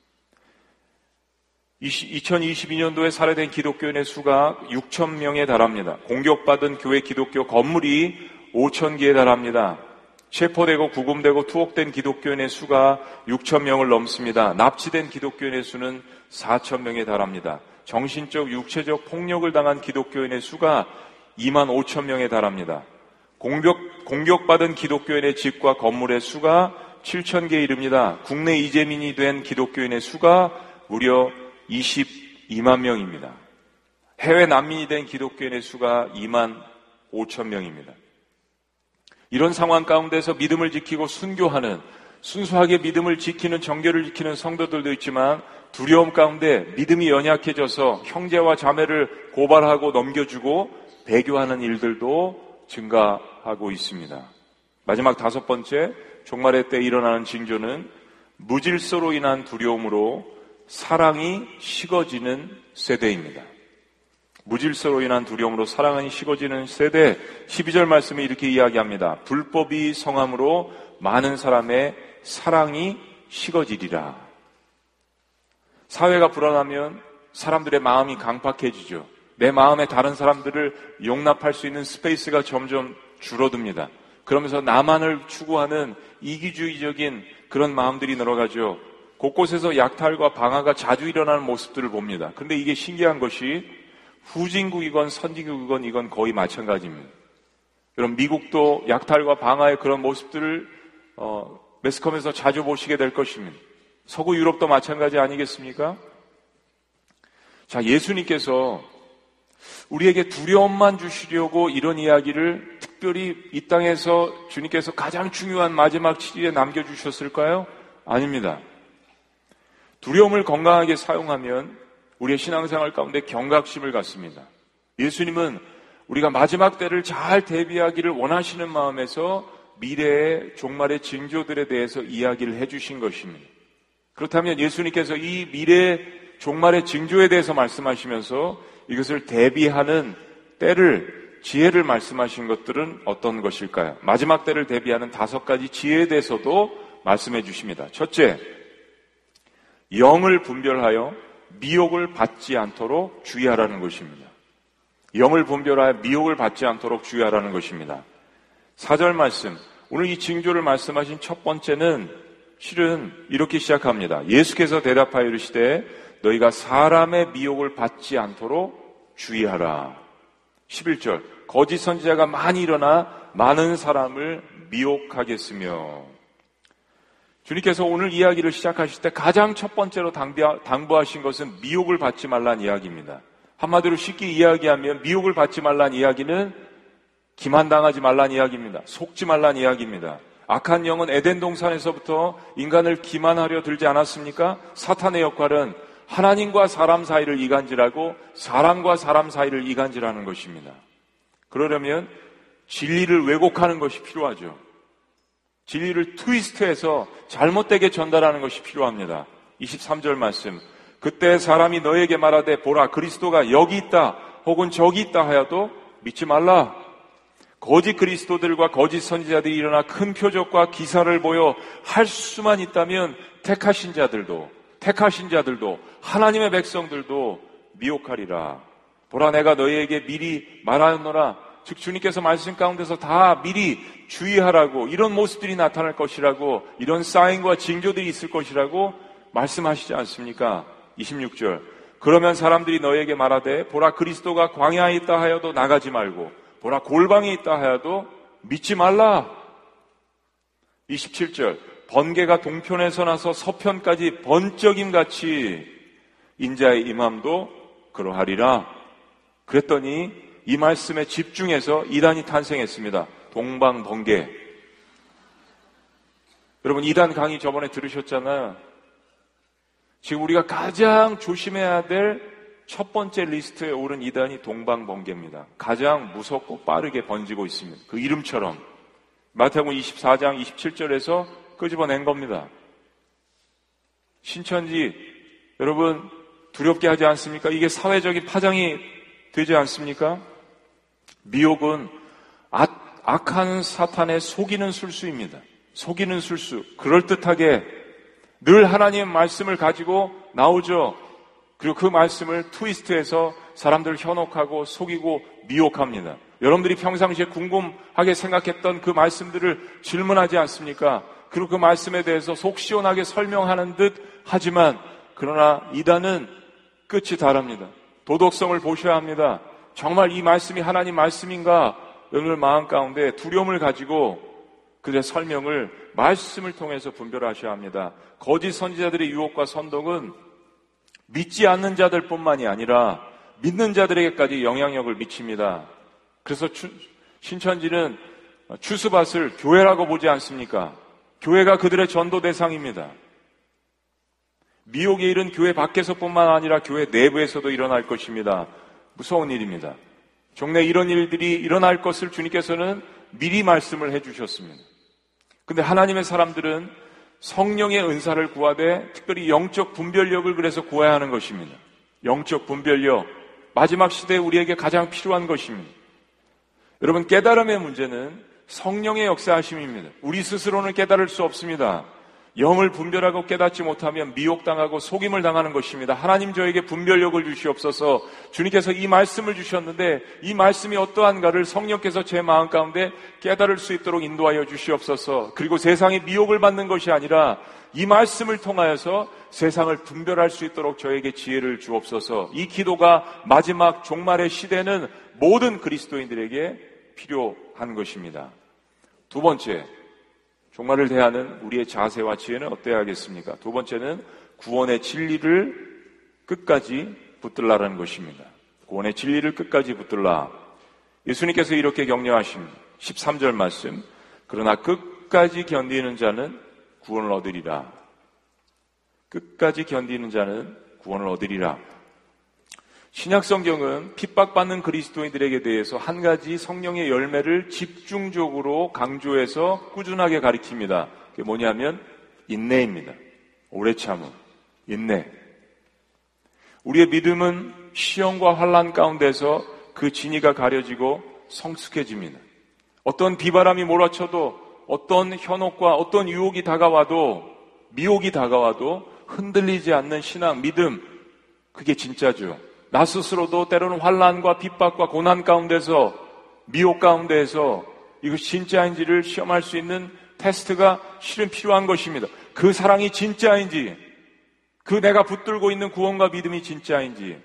이천이십이 년도에 살해된 기독교인의 수가 육천 명에 달합니다. 공격받은 교회 기독교 건물이 오천 개에 달합니다. 체포되고 구금되고 투옥된 기독교인의 수가 육천 명을 넘습니다. 납치된 기독교인의 수는 사천 명에 달합니다. 정신적, 육체적 폭력을 당한 기독교인의 수가 이만 오천 명에 달합니다. 공격, 공격받은 기독교인의 집과 건물의 수가 칠천 개에 이릅니다. 국내 이재민이 된 기독교인의 수가 무려 이십이만 명입니다. 해외 난민이 된 기독교인의 수가 이만 오천 명입니다. 이런 상황 가운데서 믿음을 지키고 순교하는, 순수하게 믿음을 지키는, 정결을 지키는 성도들도 있지만 두려움 가운데 믿음이 연약해져서 형제와 자매를 고발하고 넘겨주고 배교하는 일들도 증가하고 있습니다. 마지막 다섯 번째, 종말의 때 일어나는 징조는 무질서로 인한 두려움으로 사랑이 식어지는 세대입니다. 무질서로 인한 두려움으로 사랑이 식어지는 세대. 십이 절 말씀이 이렇게 이야기합니다. 불법이 성함으로 많은 사람의 사랑이 식어지리라. 사회가 불안하면 사람들의 마음이 강팍해지죠. 내 마음에 다른 사람들을 용납할 수 있는 스페이스가 점점 줄어듭니다. 그러면서 나만을 추구하는 이기주의적인 그런 마음들이 늘어가죠. 곳곳에서 약탈과 방화가 자주 일어나는 모습들을 봅니다. 그런데 이게 신기한 것이 후진국이건 선진국이건 이건 거의 마찬가지입니다. 여러분, 미국도 약탈과 방화의 그런 모습들을 어, 매스컴에서 자주 보시게 될 것입니다. 서구 유럽도 마찬가지 아니겠습니까? 자, 예수님께서 우리에게 두려움만 주시려고 이런 이야기를 특별히 이 땅에서 주님께서 가장 중요한 마지막 칠 일에 남겨주셨을까요? 아닙니다. 두려움을 건강하게 사용하면 우리의 신앙생활 가운데 경각심을 갖습니다. 예수님은 우리가 마지막 때를 잘 대비하기를 원하시는 마음에서 미래의 종말의 징조들에 대해서 이야기를 해주신 것입니다. 그렇다면 예수님께서 이 미래의 종말의 징조에 대해서 말씀하시면서 이것을 대비하는 때를, 지혜를 말씀하신 것들은 어떤 것일까요? 마지막 때를 대비하는 다섯 가지 지혜에 대해서도 말씀해 주십니다. 첫째, 영을 분별하여 미혹을 받지 않도록 주의하라는 것입니다. 영을 분별하여 미혹을 받지 않도록 주의하라는 것입니다. 사 절 말씀, 오늘 이 징조를 말씀하신 첫 번째는 실은 이렇게 시작합니다. 예수께서 대답하여 이르시되 너희가 사람의 미혹을 받지 않도록 주의하라. 십일 절, 거짓 선지자가 많이 일어나 많은 사람을 미혹하겠으며. 주님께서 오늘 이야기를 시작하실 때 가장 첫 번째로 당부하신 것은 미혹을 받지 말라는 이야기입니다. 한마디로 쉽게 이야기하면 미혹을 받지 말라는 이야기는 기만당하지 말라는 이야기입니다. 속지 말라는 이야기입니다. 악한 영은 에덴 동산에서부터 인간을 기만하려 들지 않았습니까? 사탄의 역할은 하나님과 사람 사이를 이간질하고 사람과 사람 사이를 이간질하는 것입니다. 그러려면 진리를 왜곡하는 것이 필요하죠. 진리를 트위스트해서 잘못되게 전달하는 것이 필요합니다. 이십삼 절 말씀, 그때 사람이 너에게 말하되 보라 그리스도가 여기 있다 혹은 저기 있다 하여도 믿지 말라. 거짓 그리스도들과 거짓 선지자들이 일어나 큰 표적과 기사를 보여 할 수만 있다면 택하신 자들도 택하신 자들도 하나님의 백성들도 미혹하리라. 보라 내가 너희에게 미리 말하였노라. 즉 주님께서 말씀 가운데서 다 미리 주의하라고, 이런 모습들이 나타날 것이라고, 이런 사인과 징조들이 있을 것이라고 말씀하시지 않습니까? 이십육 절, 그러면 사람들이 너희에게 말하되 보라 그리스도가 광야에 있다 하여도 나가지 말고 보라 골방에 있다 하여도 믿지 말라. 이십칠 절, 번개가 동편에서 나서 서편까지 번쩍임같이 인자의 임함도 그러하리라. 그랬더니 이 말씀에 집중해서 이단이 탄생했습니다. 동방번개. 여러분, 이단 강의 저번에 들으셨잖아요. 지금 우리가 가장 조심해야 될 첫 번째 리스트에 오른 이단이 동방번개입니다. 가장 무섭고 빠르게 번지고 있습니다. 그 이름처럼 마태복음 이십사 장 이십칠 절에서 끄집어낸 겁니다. 신천지 여러분 두렵게 하지 않습니까? 이게 사회적인 파장이 되지 않습니까? 미혹은 악, 악한 사탄의 속이는 술수입니다. 속이는 술수. 그럴듯하게 늘 하나님의 말씀을 가지고 나오죠. 그리고 그 말씀을 트위스트해서 사람들을 현혹하고 속이고 미혹합니다. 여러분들이 평상시에 궁금하게 생각했던 그 말씀들을 질문하지 않습니까? 그리고 그 말씀에 대해서 속 시원하게 설명하는 듯 하지만 그러나 이단은 끝이 다릅니다. 도덕성을 보셔야 합니다. 정말 이 말씀이 하나님 말씀인가? 여러분들 마음 가운데 두려움을 가지고 그의 설명을 말씀을 통해서 분별하셔야 합니다. 거짓 선지자들의 유혹과 선동은 믿지 않는 자들뿐만이 아니라 믿는 자들에게까지 영향력을 미칩니다. 그래서 추, 신천지는 추수밭을 교회라고 보지 않습니까? 교회가 그들의 전도 대상입니다. 미혹의 일은 교회 밖에서뿐만 아니라 교회 내부에서도 일어날 것입니다. 무서운 일입니다. 종래 이런 일들이 일어날 것을 주님께서는 미리 말씀을 해주셨습니다. 근데 하나님의 사람들은 성령의 은사를 구하되 특별히 영적 분별력을 그래서 구해야 하는 것입니다. 영적 분별력, 마지막 시대에 우리에게 가장 필요한 것입니다. 여러분, 깨달음의 문제는 성령의 역사하심입니다. 우리 스스로는 깨달을 수 없습니다. 영을 분별하고 깨닫지 못하면 미혹당하고 속임을 당하는 것입니다. 하나님 저에게 분별력을 주시옵소서. 주님께서 이 말씀을 주셨는데 이 말씀이 어떠한가를 성령께서 제 마음 가운데 깨달을 수 있도록 인도하여 주시옵소서. 그리고 세상이 미혹을 받는 것이 아니라 이 말씀을 통하여서 세상을 분별할 수 있도록 저에게 지혜를 주옵소서. 이 기도가 마지막 종말의 시대는 모든 그리스도인들에게 필요한 것입니다. 두 번째, 종말을 대하는 우리의 자세와 지혜는 어때야 하겠습니까? 두 번째는 구원의 진리를 끝까지 붙들라라는 것입니다. 구원의 진리를 끝까지 붙들라. 예수님께서 이렇게 격려하십니다. 십삼 절 말씀. 그러나 끝까지 견디는 자는 구원을 얻으리라. 끝까지 견디는 자는 구원을 얻으리라. 신약성경은 핍박받는 그리스도인들에게 대해서 한 가지 성령의 열매를 집중적으로 강조해서 꾸준하게 가리킵니다. 그게 뭐냐면 인내입니다. 오래 참음, 인내. 우리의 믿음은 시험과 환난 가운데서 그 진위가 가려지고 성숙해집니다. 어떤 비바람이 몰아쳐도 어떤 현혹과 어떤 유혹이 다가와도 미혹이 다가와도 흔들리지 않는 신앙, 믿음, 그게 진짜죠. 나 스스로도 때로는 환난과 핍박과 고난 가운데서 미혹 가운데에서 이것이 진짜인지를 시험할 수 있는 테스트가 실은 필요한 것입니다. 그 사랑이 진짜인지, 그 내가 붙들고 있는 구원과 믿음이 진짜인지.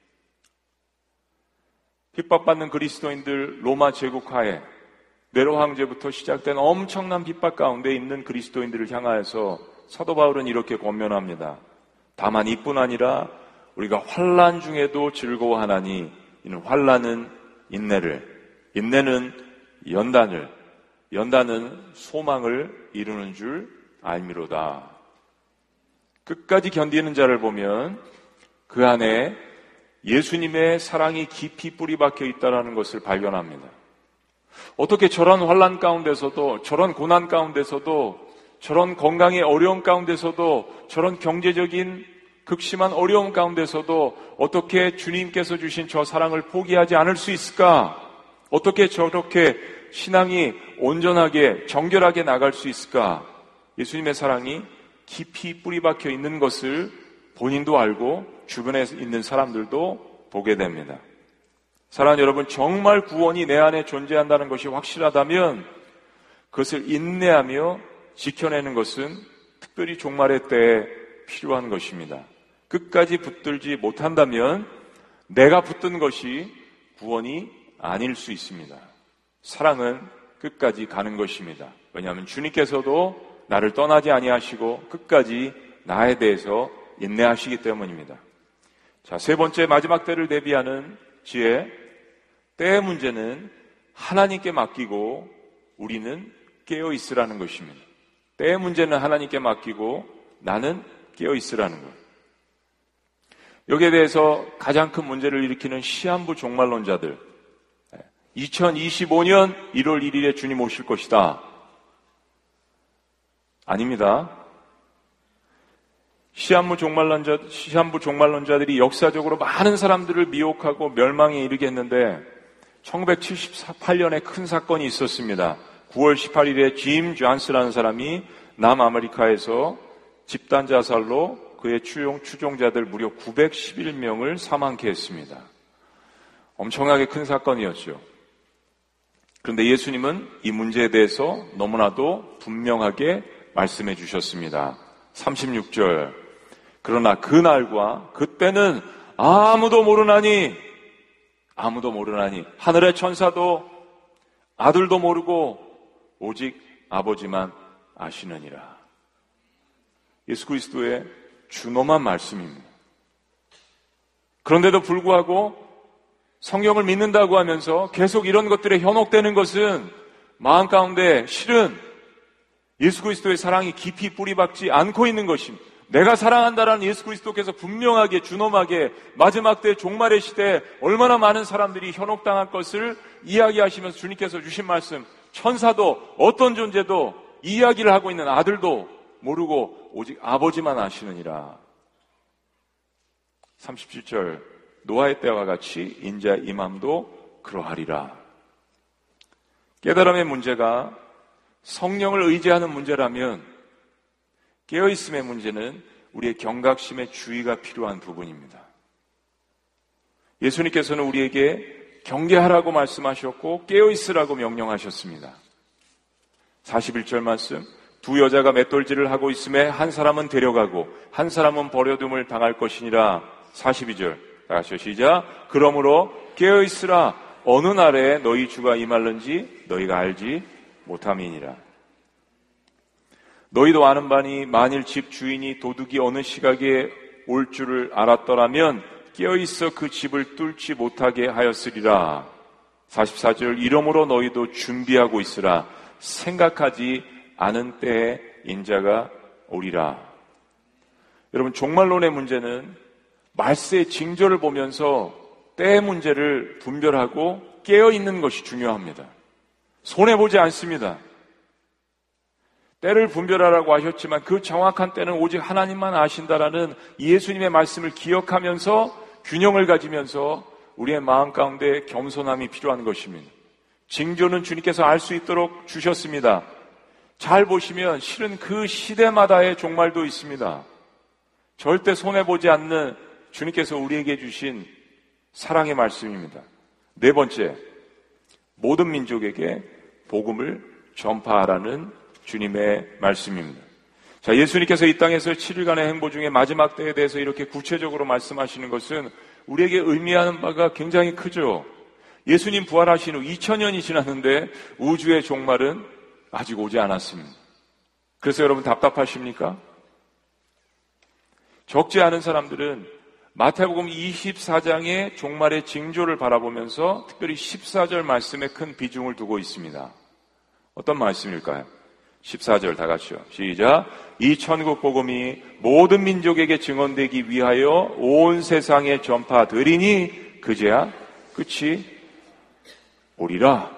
핍박받는 그리스도인들 로마 제국하에 네로 황제부터 시작된 엄청난 핍박 가운데 있는 그리스도인들을 향하여서 사도 바울은 이렇게 권면합니다. 다만 이뿐 아니라 우리가 환난 중에도 즐거워하나니 이는 환난은 인내를, 인내는 연단을, 연단은 소망을 이루는 줄 알미로다. 끝까지 견디는 자를 보면 그 안에 예수님의 사랑이 깊이 뿌리박혀 있다는 것을 발견합니다. 어떻게 저런 환난 가운데서도, 저런 고난 가운데서도, 저런 건강의 어려움 가운데서도, 저런 경제적인 극심한 어려움 가운데서도 어떻게 주님께서 주신 저 사랑을 포기하지 않을 수 있을까? 어떻게 저렇게 신앙이 온전하게 정결하게 나갈 수 있을까? 예수님의 사랑이 깊이 뿌리박혀 있는 것을 본인도 알고 주변에 있는 사람들도 보게 됩니다. 사랑하는 여러분, 정말 구원이 내 안에 존재한다는 것이 확실하다면 그것을 인내하며 지켜내는 것은 특별히 종말의 때에 필요한 것입니다. 끝까지 붙들지 못한다면 내가 붙든 것이 구원이 아닐 수 있습니다. 사랑은 끝까지 가는 것입니다. 왜냐하면 주님께서도 나를 떠나지 아니하시고 끝까지 나에 대해서 인내하시기 때문입니다. 자, 세 번째 마지막 때를 대비하는 지혜, 때의 문제는 하나님께 맡기고 우리는 깨어 있으라는 것입니다. 때의 문제는 하나님께 맡기고 나는 깨어 있으라는 것. 여기에 대해서 가장 큰 문제를 일으키는 시한부 종말론자들, 이천이십오 년 일월 일일에 주님 오실 것이다. 아닙니다. 시한부 종말론자, 시한부 종말론자들이 역사적으로 많은 사람들을 미혹하고 멸망에 이르게 했는데 천구백칠십팔 년에 큰 사건이 있었습니다. 구월 십팔일에 짐 존스라는 사람이 남아메리카에서 집단 자살로 그의 추용, 추종자들 무려 구백십일 명을 사망케 했습니다. 엄청나게 큰 사건이었죠. 그런데 예수님은 이 문제에 대해서 너무나도 분명하게 말씀해 주셨습니다. 삼십육 절. 그러나 그날과 그때는 아무도 모르나니 아무도 모르나니 하늘의 천사도 아들도 모르고 오직 아버지만 아시느니라. 예수 그리스도의 준엄한 말씀입니다. 그런데도 불구하고 성경을 믿는다고 하면서 계속 이런 것들에 현혹되는 것은 마음 가운데 실은 예수 그리스도의 사랑이 깊이 뿌리박지 않고 있는 것입니다. 내가 사랑한다라는 예수 그리스도께서 분명하게 준엄하게 마지막 때 종말의 시대에 얼마나 많은 사람들이 현혹당할 것을 이야기하시면서 주님께서 주신 말씀, 천사도 어떤 존재도 이 이야기를 하고 있는 아들도 모르고 오직 아버지만 아시느니라. 삼십칠 절. 노아의 때와 같이 인자의 임함도 그러하리라. 깨달음의 문제가 성령을 의지하는 문제라면 깨어있음의 문제는 우리의 경각심의 주의가 필요한 부분입니다. 예수님께서는 우리에게 경계하라고 말씀하셨고 깨어있으라고 명령하셨습니다. 사십일 절 말씀. 두 여자가 맷돌질을 하고 있음에 한 사람은 데려가고 한 사람은 버려둠을 당할 것이니라. 사십이 절. 다시 시작. 그러므로 깨어있으라. 어느 날에 너희 주가 임할는지 너희가 알지 못함이니라. 너희도 아는 바니 만일 집 주인이 도둑이 어느 시각에 올 줄을 알았더라면 깨어있어 그 집을 뚫지 못하게 하였으리라. 사십사 절. 이러므로 너희도 준비하고 있으라. 생각하지 않은 때에 인자가 오리라. 여러분, 종말론의 문제는 말세의 징조를 보면서 때의 문제를 분별하고 깨어있는 것이 중요합니다. 손해보지 않습니다. 때를 분별하라고 하셨지만 그 정확한 때는 오직 하나님만 아신다라는 예수님의 말씀을 기억하면서 균형을 가지면서 우리의 마음 가운데 겸손함이 필요한 것입니다. 징조는 주님께서 알 수 있도록 주셨습니다. 잘 보시면 실은 그 시대마다의 종말도 있습니다. 절대 손해보지 않는 주님께서 우리에게 주신 사랑의 말씀입니다. 네 번째, 모든 민족에게 복음을 전파하라는 주님의 말씀입니다. 자, 예수님께서 이 땅에서 칠 일간의 행보 중에 마지막 때에 대해서 이렇게 구체적으로 말씀하시는 것은 우리에게 의미하는 바가 굉장히 크죠. 예수님 부활하신 후 이천 년이 지났는데 우주의 종말은 아직 오지 않았습니다. 그래서 여러분 답답하십니까? 적지 않은 사람들은 마태복음 이십사 장의 종말의 징조를 바라보면서 특별히 십사 절 말씀에 큰 비중을 두고 있습니다. 어떤 말씀일까요? 십사 절 다 같이요. 시작. 이 천국 복음이 모든 민족에게 증언되기 위하여 온 세상에 전파되리니 그제야 끝이 오리라.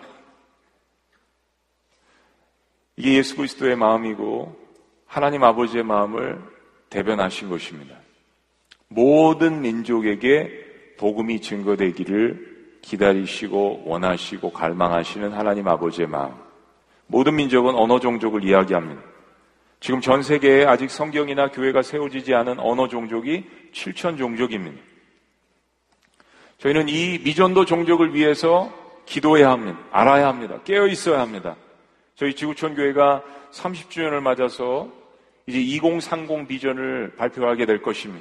이게 예수 그리스도의 마음이고 하나님 아버지의 마음을 대변하신 것입니다. 모든 민족에게 복음이 증거되기를 기다리시고 원하시고 갈망하시는 하나님 아버지의 마음. 모든 민족은 언어 종족을 이야기합니다. 지금 전 세계에 아직 성경이나 교회가 세워지지 않은 언어 종족이 칠천 종족입니다. 저희는 이 미전도 종족을 위해서 기도해야 합니다. 알아야 합니다. 깨어 있어야 합니다. 저희 지구촌 교회가 삼십 주년을 맞아서 이제 이천삼십 비전을 발표하게 될 것입니다.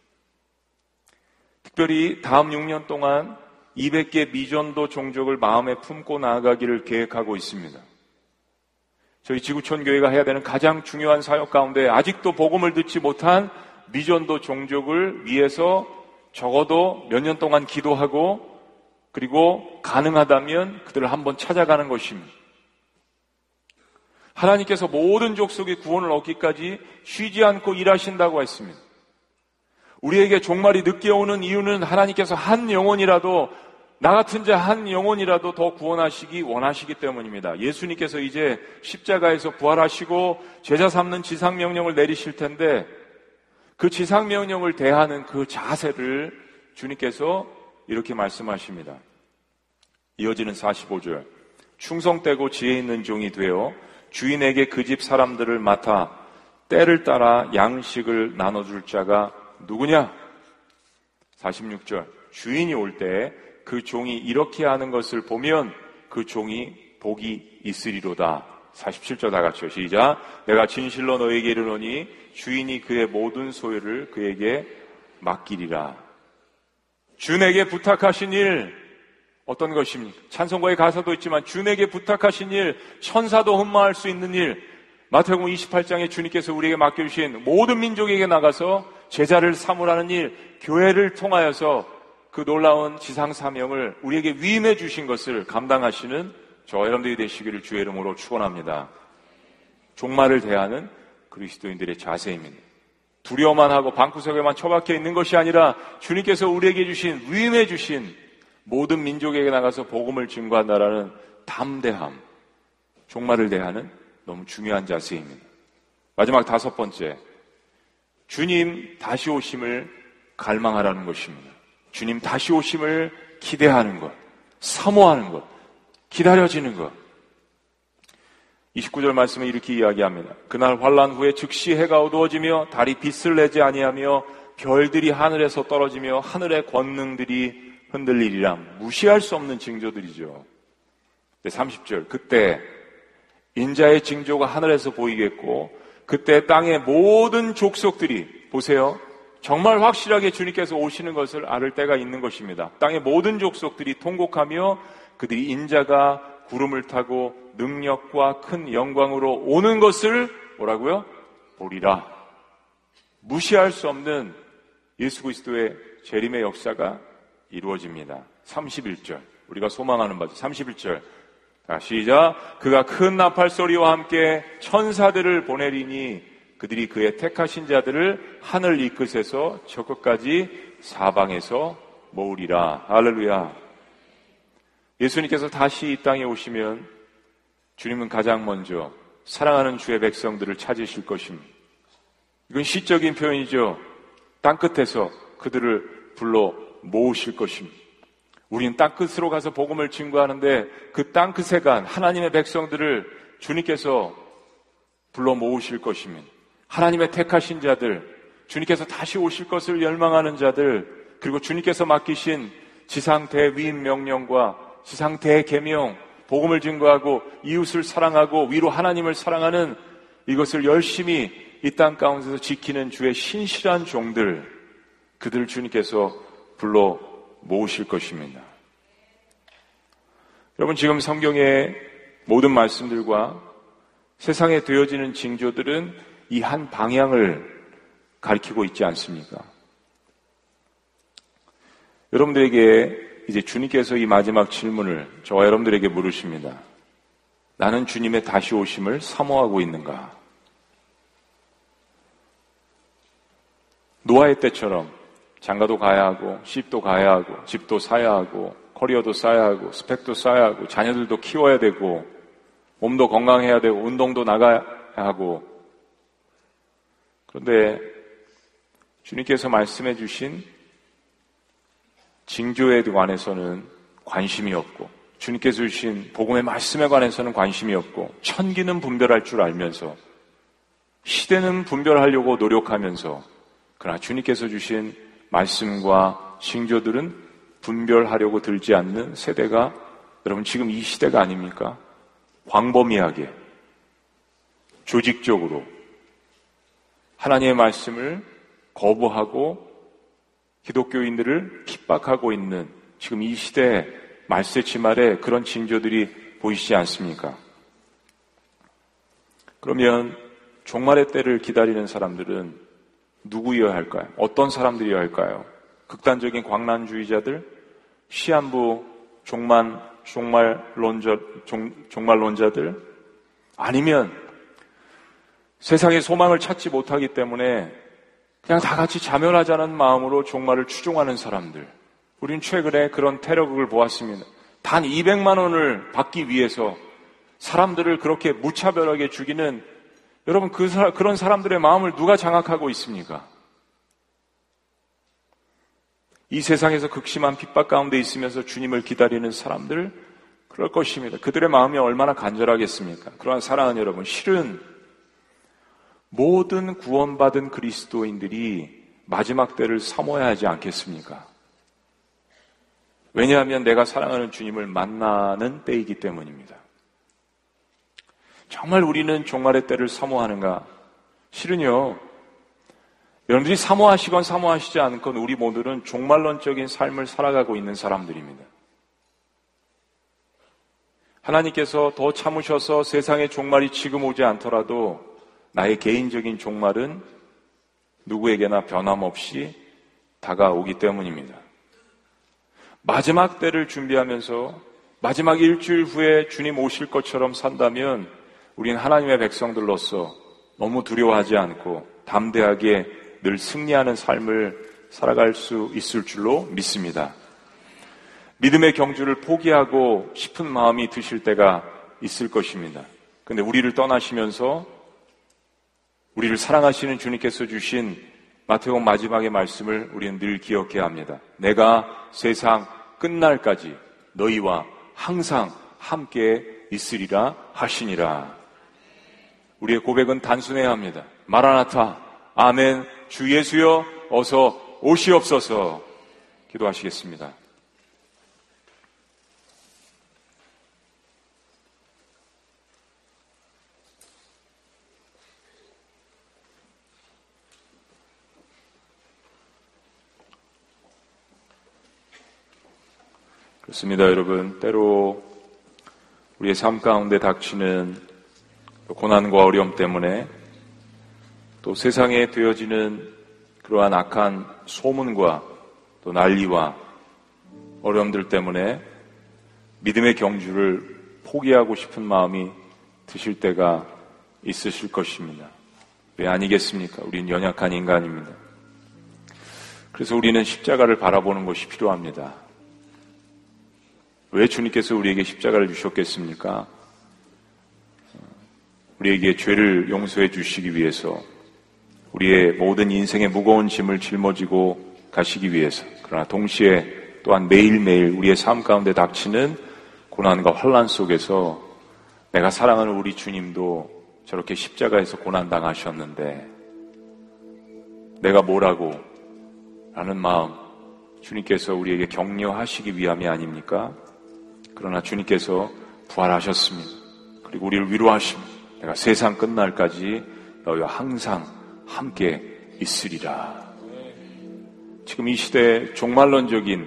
특별히 다음 육 년 동안 이백 개 미전도 종족을 마음에 품고 나아가기를 계획하고 있습니다. 저희 지구촌 교회가 해야 되는 가장 중요한 사역 가운데 아직도 복음을 듣지 못한 미전도 종족을 위해서 적어도 몇 년 동안 기도하고 그리고 가능하다면 그들을 한번 찾아가는 것입니다. 하나님께서 모든 족속의 구원을 얻기까지 쉬지 않고 일하신다고 했습니다. 우리에게 종말이 늦게 오는 이유는 하나님께서 한 영혼이라도, 나 같은 자 한 영혼이라도 더 구원하시기 원하시기 때문입니다. 예수님께서 이제 십자가에서 부활하시고 제자 삼는 지상명령을 내리실 텐데 그 지상명령을 대하는 그 자세를 주님께서 이렇게 말씀하십니다. 이어지는 사십오 절. 충성되고 지혜 있는 종이 되어 주인에게 그 집 사람들을 맡아 때를 따라 양식을 나눠줄 자가 누구냐? 사십육 절. 주인이 올 때 그 종이 이렇게 하는 것을 보면 그 종이 복이 있으리로다. 사십칠 절 다 같이요. 시작. 내가 진실로 너에게 이르노니 주인이 그의 모든 소유를 그에게 맡기리라. 주인에게 부탁하신 일 어떤 것입니까? 찬송가의 가사도 있지만 주인에게 부탁하신 일, 천사도 흠모할 수 있는 일, 마태복음 이십팔 장에 주님께서 우리에게 맡겨주신 모든 민족에게 나가서 제자를 삼으라는 일, 교회를 통하여서 그 놀라운 지상 사명을 우리에게 위임해 주신 것을 감당하시는 저와 여러분들이 되시기를 주의 이름으로 축원합니다. 종말을 대하는 그리스도인들의 자세입니다. 두려워만 하고 방구석에만 처박혀 있는 것이 아니라 주님께서 우리에게 주신, 위임해 주신 모든 민족에게 나가서 복음을 증거한다라는 담대함, 종말을 대하는 너무 중요한 자세입니다. 마지막 다섯 번째, 주님 다시 오심을 갈망하라는 것입니다. 주님 다시 오심을 기대하는 것, 사모하는 것, 기다려지는 것. 이십구 절 말씀에 이렇게 이야기합니다. 그날 환난 후에 즉시 해가 어두워지며 달이 빛을 내지 아니하며 별들이 하늘에서 떨어지며 하늘의 권능들이 흔들리리라. 무시할 수 없는 징조들이죠. 삼십 절. 그때 인자의 징조가 하늘에서 보이겠고 그때 땅의 모든 족속들이, 보세요, 정말 확실하게 주님께서 오시는 것을 알 때가 있는 것입니다. 땅의 모든 족속들이 통곡하며 그들이 인자가 구름을 타고 능력과 큰 영광으로 오는 것을 뭐라고요? 보리라. 무시할 수 없는 예수 그리스도의 재림의 역사가 이루어집니다. 삼십일 절. 우리가 소망하는 바죠. 삼십일 절. 자, 시작. 그가 큰 나팔 소리와 함께 천사들을 보내리니 그들이 그의 택하신 자들을 하늘 이 끝에서 저 끝까지 사방에서 모으리라. 할렐루야. 예수님께서 다시 이 땅에 오시면 주님은 가장 먼저 사랑하는 주의 백성들을 찾으실 것입니다. 이건 시적인 표현이죠. 땅끝에서 그들을 불러 모으실 것입니다. 우리는 땅끝으로 가서 복음을 증거하는데 그 땅끝에 간 하나님의 백성들을 주님께서 불러 모으실 것입니다. 하나님의 택하신 자들, 주님께서 다시 오실 것을 열망하는 자들, 그리고 주님께서 맡기신 지상 대위임 명령과 지상 대계명, 복음을 증거하고 이웃을 사랑하고 위로 하나님을 사랑하는 이것을 열심히 이 땅 가운데서 지키는 주의 신실한 종들, 그들을 주님께서 불러 모으실 것입니다. 여러분, 지금 성경의 모든 말씀들과 세상에 되어지는 징조들은 이 한 방향을 가리키고 있지 않습니까? 여러분들에게 이제 주님께서 이 마지막 질문을 저와 여러분들에게 물으십니다. 나는 주님의 다시 오심을 사모하고 있는가? 노아의 때처럼 장가도 가야 하고 시집도 가야 하고 집도 사야 하고 커리어도 쌓아야 하고 스펙도 쌓아야 하고 자녀들도 키워야 되고 몸도 건강해야 되고 운동도 나가야 하고, 그런데 주님께서 말씀해 주신 징조에 관해서는 관심이 없고 주님께서 주신 복음의 말씀에 관해서는 관심이 없고 천기는 분별할 줄 알면서 시대는 분별하려고 노력하면서, 그러나 주님께서 주신 말씀과 징조들은 분별하려고 들지 않는 세대가 여러분 지금 이 시대가 아닙니까? 광범위하게 조직적으로 하나님의 말씀을 거부하고 기독교인들을 핍박하고 있는 지금 이 시대의 말세치 말에 그런 징조들이 보이시지 않습니까? 그러면 종말의 때를 기다리는 사람들은 누구여야 할까요? 어떤 사람들이어야 할까요? 극단적인 광란주의자들, 시한부 종만, 종말론자, 종, 종말론자들? 아니면 세상의 소망을 찾지 못하기 때문에 그냥 다 같이 자멸하자는 마음으로 종말을 추종하는 사람들. 우린 최근에 그런 테러극을 보았습니다. 단 이백만 원을 받기 위해서 사람들을 그렇게 무차별하게 죽이는, 여러분 그 사, 그런 사람들의 마음을 누가 장악하고 있습니까? 이 세상에서 극심한 핍박 가운데 있으면서 주님을 기다리는 사람들, 그럴 것입니다. 그들의 마음이 얼마나 간절하겠습니까? 그러한 사랑하는 여러분, 실은 모든 구원받은 그리스도인들이 마지막 때를 사모해야 하지 않겠습니까? 왜냐하면 내가 사랑하는 주님을 만나는 때이기 때문입니다. 정말 우리는 종말의 때를 사모하는가? 실은요, 여러분들이 사모하시건 사모하시지 않건 우리 모두는 종말론적인 삶을 살아가고 있는 사람들입니다. 하나님께서 더 참으셔서 세상의 종말이 지금 오지 않더라도 나의 개인적인 종말은 누구에게나 변함없이 다가오기 때문입니다. 마지막 때를 준비하면서 마지막 일주일 후에 주님 오실 것처럼 산다면 우리는 하나님의 백성들로서 너무 두려워하지 않고 담대하게 늘 승리하는 삶을 살아갈 수 있을 줄로 믿습니다. 믿음의 경주를 포기하고 싶은 마음이 드실 때가 있을 것입니다. 그런데 우리를 떠나시면서 우리를 사랑하시는 주님께서 주신 마태복음 마지막의 말씀을 우리는 늘 기억해야 합니다. 내가 세상 끝날까지 너희와 항상 함께 있으리라 하시니라. 우리의 고백은 단순해야 합니다. 마라나타, 아멘, 주 예수여 어서 오시옵소서. 기도하시겠습니다. 그렇습니다, 여러분. 때로 우리의 삶 가운데 닥치는 고난과 어려움 때문에 또 세상에 되어지는 그러한 악한 소문과 또 난리와 어려움들 때문에 믿음의 경주를 포기하고 싶은 마음이 드실 때가 있으실 것입니다. 왜 아니겠습니까? 우린 연약한 인간입니다. 그래서 우리는 십자가를 바라보는 것이 필요합니다. 왜 주님께서 우리에게 십자가를 주셨겠습니까? 우리에게 죄를 용서해 주시기 위해서, 우리의 모든 인생의 무거운 짐을 짊어지고 가시기 위해서, 그러나 동시에 또한 매일매일 우리의 삶 가운데 닥치는 고난과 환난 속에서 내가 사랑하는 우리 주님도 저렇게 십자가에서 고난당하셨는데 내가 뭐라고? 라는 마음, 주님께서 우리에게 격려하시기 위함이 아닙니까? 그러나 주님께서 부활하셨습니다. 그리고 우리를 위로하십니다. 내가 세상 끝날까지 너희와 항상 함께 있으리라. 지금 이 시대에 종말론적인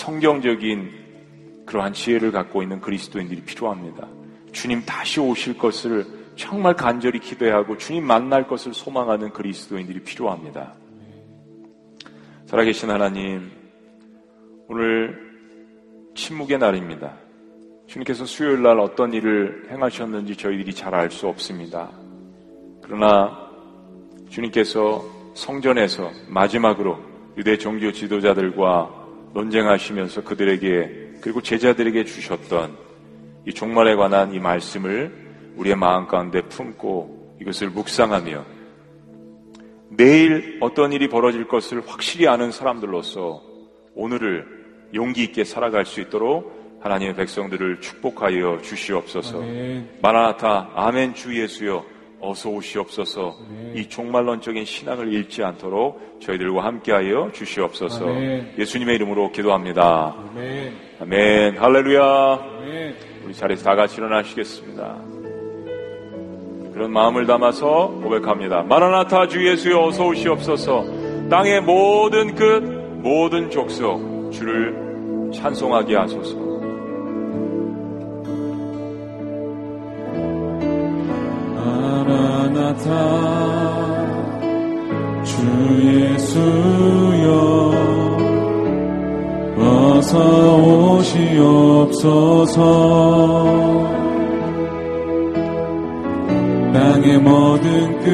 성경적인 그러한 지혜를 갖고 있는 그리스도인들이 필요합니다. 주님 다시 오실 것을 정말 간절히 기대하고 주님 만날 것을 소망하는 그리스도인들이 필요합니다. 살아계신 하나님, 오늘 침묵의 날입니다. 주님께서 수요일 날 어떤 일을 행하셨는지 저희들이 잘 알 수 없습니다. 그러나 주님께서 성전에서 마지막으로 유대 종교 지도자들과 논쟁하시면서 그들에게 그리고 제자들에게 주셨던 이 종말에 관한 이 말씀을 우리의 마음 가운데 품고 이것을 묵상하며 내일 어떤 일이 벌어질 것을 확실히 아는 사람들로서 오늘을 용기 있게 살아갈 수 있도록 하나님의 백성들을 축복하여 주시옵소서. 아멘. 마라나타, 아멘, 주 예수여 어서 오시옵소서. 아멘. 이 종말론적인 신앙을 잃지 않도록 저희들과 함께하여 주시옵소서. 아멘. 예수님의 이름으로 기도합니다. 아멘. 아멘. 할렐루야. 아멘. 우리 자리에서 다 같이 일어나시겠습니다. 그런 마음을 담아서 고백합니다. 마라나타, 주 예수여 어서 오시옵소서. 땅의 모든 끝, 모든 족속 주를 찬송하게 하소서. 마라나타, 주 예수여 어서 오시옵소서. 땅의 모든 끝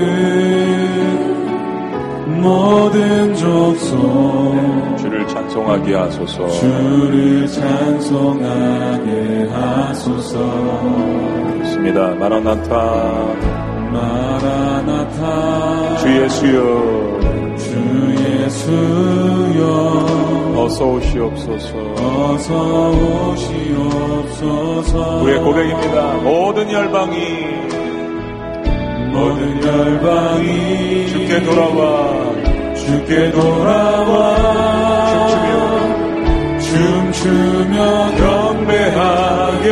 모든 족속 주를 찬송하게 하소서. 주를 찬송하게 하소서. 있습니다. 마라나타 마라나타 주 예수여 주 예수여 어서 오시옵소서. 어서 오시옵소서. 우리의 고백입니다. 모든 열방이 모든 열방이 주께 돌아와 주께 돌아와 춤추며 춤추며 경배하게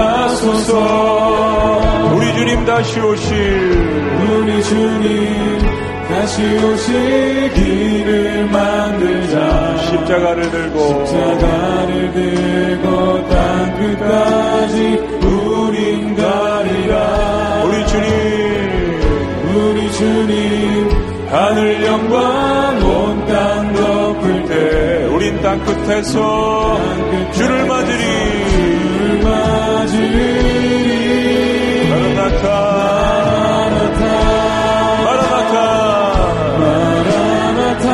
하소서. 우리 주님 다시 오실 우리 주님 다시 오시기를 만들자. 십자가를 들고 십자가를 들고 땅 끝까지 우린 가리라. 우리 주님 우리 주님 하늘 영광 온 땅 덮을 때 우린 땅 끝에서 주를 맞으리. 주를 맞으리. 마라나타 마라나타 마라나타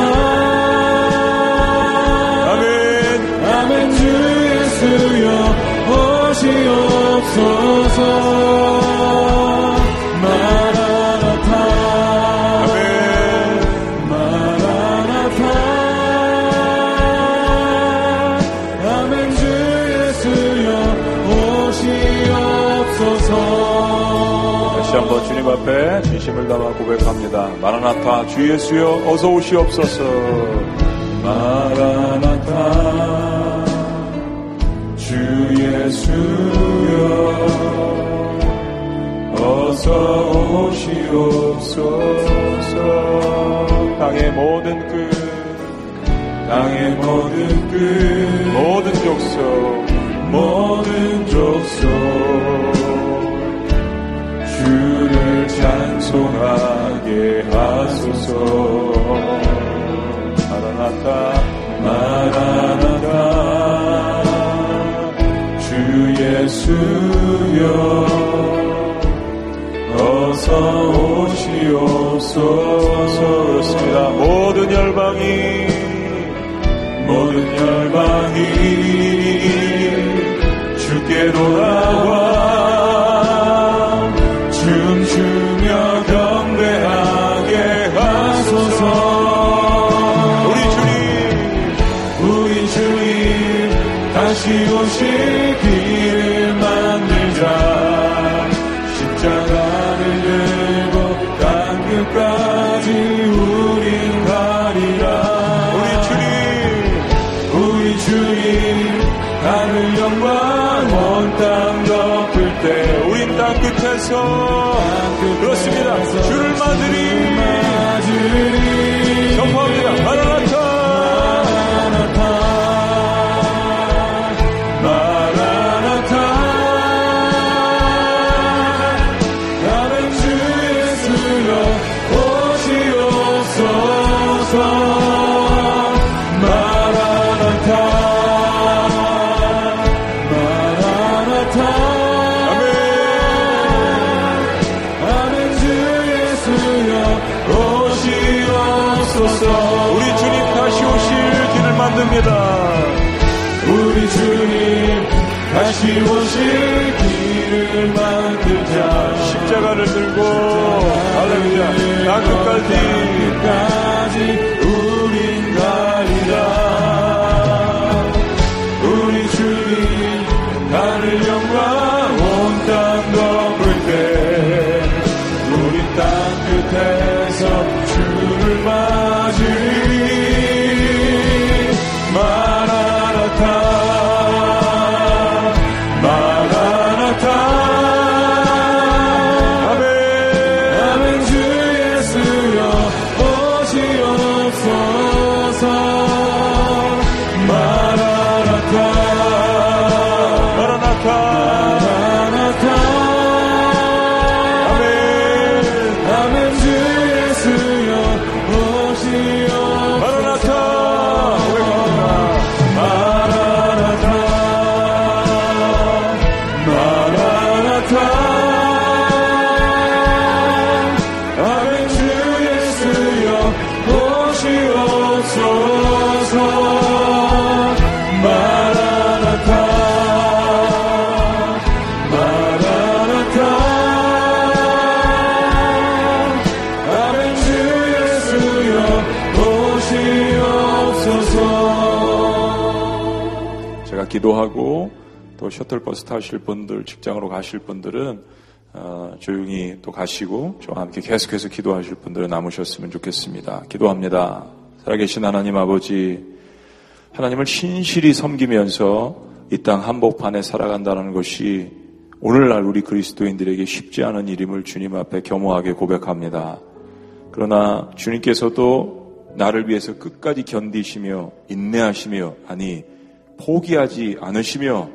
아멘 아멘. 주 예수여 오시옵소서. 다시 한번 주님 앞에 진심을 담아 고백합니다. 마라나타 주 예수여 어서 오시옵소서. 마라나타 주 예수여 어서 오시옵소서. 땅의 모든 끝 땅의 모든 끝 모든 족속 모든 족속 주를 찬송하게 하소서. 마라나타 마라나타 주 예수여 어서 오시옵소서. 그렇습니다. 모든 열방이 모든 열방이 주께 돌아와 춤추며 경배하게 하소서. 우리 주님 우리 주님 다시 오시기를 만들자. 십자가를 들고 땅 끝까지 우린 가리라. 우리 주님 우리 주님 하늘 영광 온 땅 덮을 때 우린 땅 끝에서 그렇습니다. 주를 맞으리. 선포합니다. 마라나타 마라나타 아멘. 주 예수여 오시옵소서. 마라나타 마라나타 아멘. 주 예수여 오시옵소서. 우리 주님 다시 오실 길을 만듭니다. 우리 주님 다시 오실 길을 만들자. 십자가를 들고 할렐루야 땅 끝까지 끝까지 우린 가리라. 우리 주님 하늘 영광 온 땅 덮을 때 우리 땅 끝에서 주를 맞으리. 마라나타 마라나타 아멘 기도하고 또 셔틀버스 타실 분들, 직장으로 가실 분들은 어, 조용히 또 가시고 저와 함께 계속해서 기도하실 분들은 남으셨으면 좋겠습니다. 기도합니다. 살아계신 하나님 아버지, 하나님을 신실히 섬기면서 이 땅 한복판에 살아간다는 것이 오늘날 우리 그리스도인들에게 쉽지 않은 일임을 주님 앞에 겸허하게 고백합니다. 그러나 주님께서도 나를 위해서 끝까지 견디시며 인내하시며, 아니 포기하지 않으시며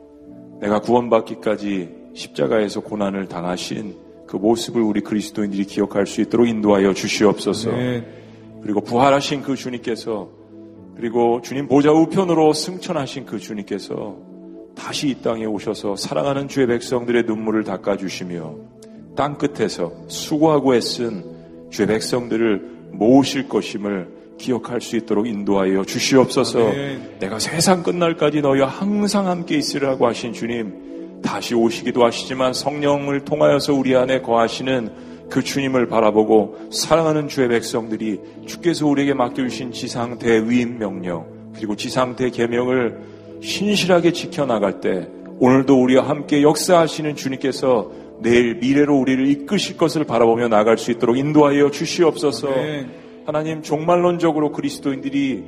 내가 구원받기까지 십자가에서 고난을 당하신 그 모습을 우리 그리스도인들이 기억할 수 있도록 인도하여 주시옵소서. 네. 그리고 부활하신 그 주님께서, 그리고 주님 보좌 우편으로 승천하신 그 주님께서 다시 이 땅에 오셔서 사랑하는 주의 백성들의 눈물을 닦아주시며 땅끝에서 수고하고 애쓴 주의 백성들을 모으실 것임을 기억할 수 있도록 인도하여 주시옵소서. 아멘. 내가 세상 끝날까지 너희와 항상 함께 있으라고 하신 주님, 다시 오시기도 하시지만 성령을 통하여서 우리 안에 거하시는 그 주님을 바라보고 사랑하는 주의 백성들이 주께서 우리에게 맡겨주신 지상 대위임 명령, 그리고 지상 대계명을 신실하게 지켜나갈 때 오늘도 우리와 함께 역사하시는 주님께서 내일 미래로 우리를 이끄실 것을 바라보며 나갈 수 있도록 인도하여 주시옵소서. 아멘. 하나님, 종말론적으로 그리스도인들이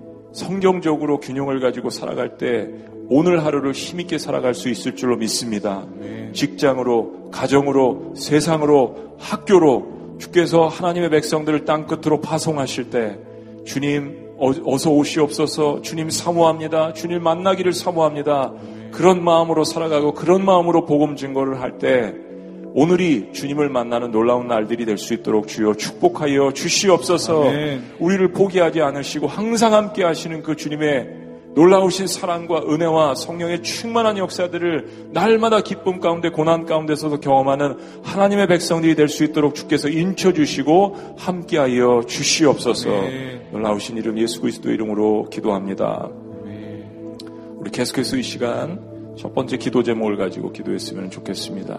성경적으로 균형을 가지고 살아갈 때 오늘 하루를 힘있게 살아갈 수 있을 줄로 믿습니다. 네. 직장으로, 가정으로, 세상으로, 학교로 주께서 하나님의 백성들을 땅끝으로 파송하실 때 주님 어서 오시옵소서. 주님 사모합니다. 주님 만나기를 사모합니다. 네. 그런 마음으로 살아가고 그런 마음으로 복음 증거를 할 때 오늘이 주님을 만나는 놀라운 날들이 될 수 있도록 주여 축복하여 주시옵소서. 아멘. 우리를 포기하지 않으시고 항상 함께 하시는 그 주님의 놀라우신 사랑과 은혜와 성령의 충만한 역사들을 날마다 기쁨 가운데 고난 가운데서도 경험하는 하나님의 백성들이 될 수 있도록 주께서 인쳐주시고 함께하여 주시옵소서. 아멘. 놀라우신 이름 예수 그리스도의 이름으로 기도합니다. 아멘. 우리 계속해서 이 시간 첫 번째 기도 제목을 가지고 기도했으면 좋겠습니다.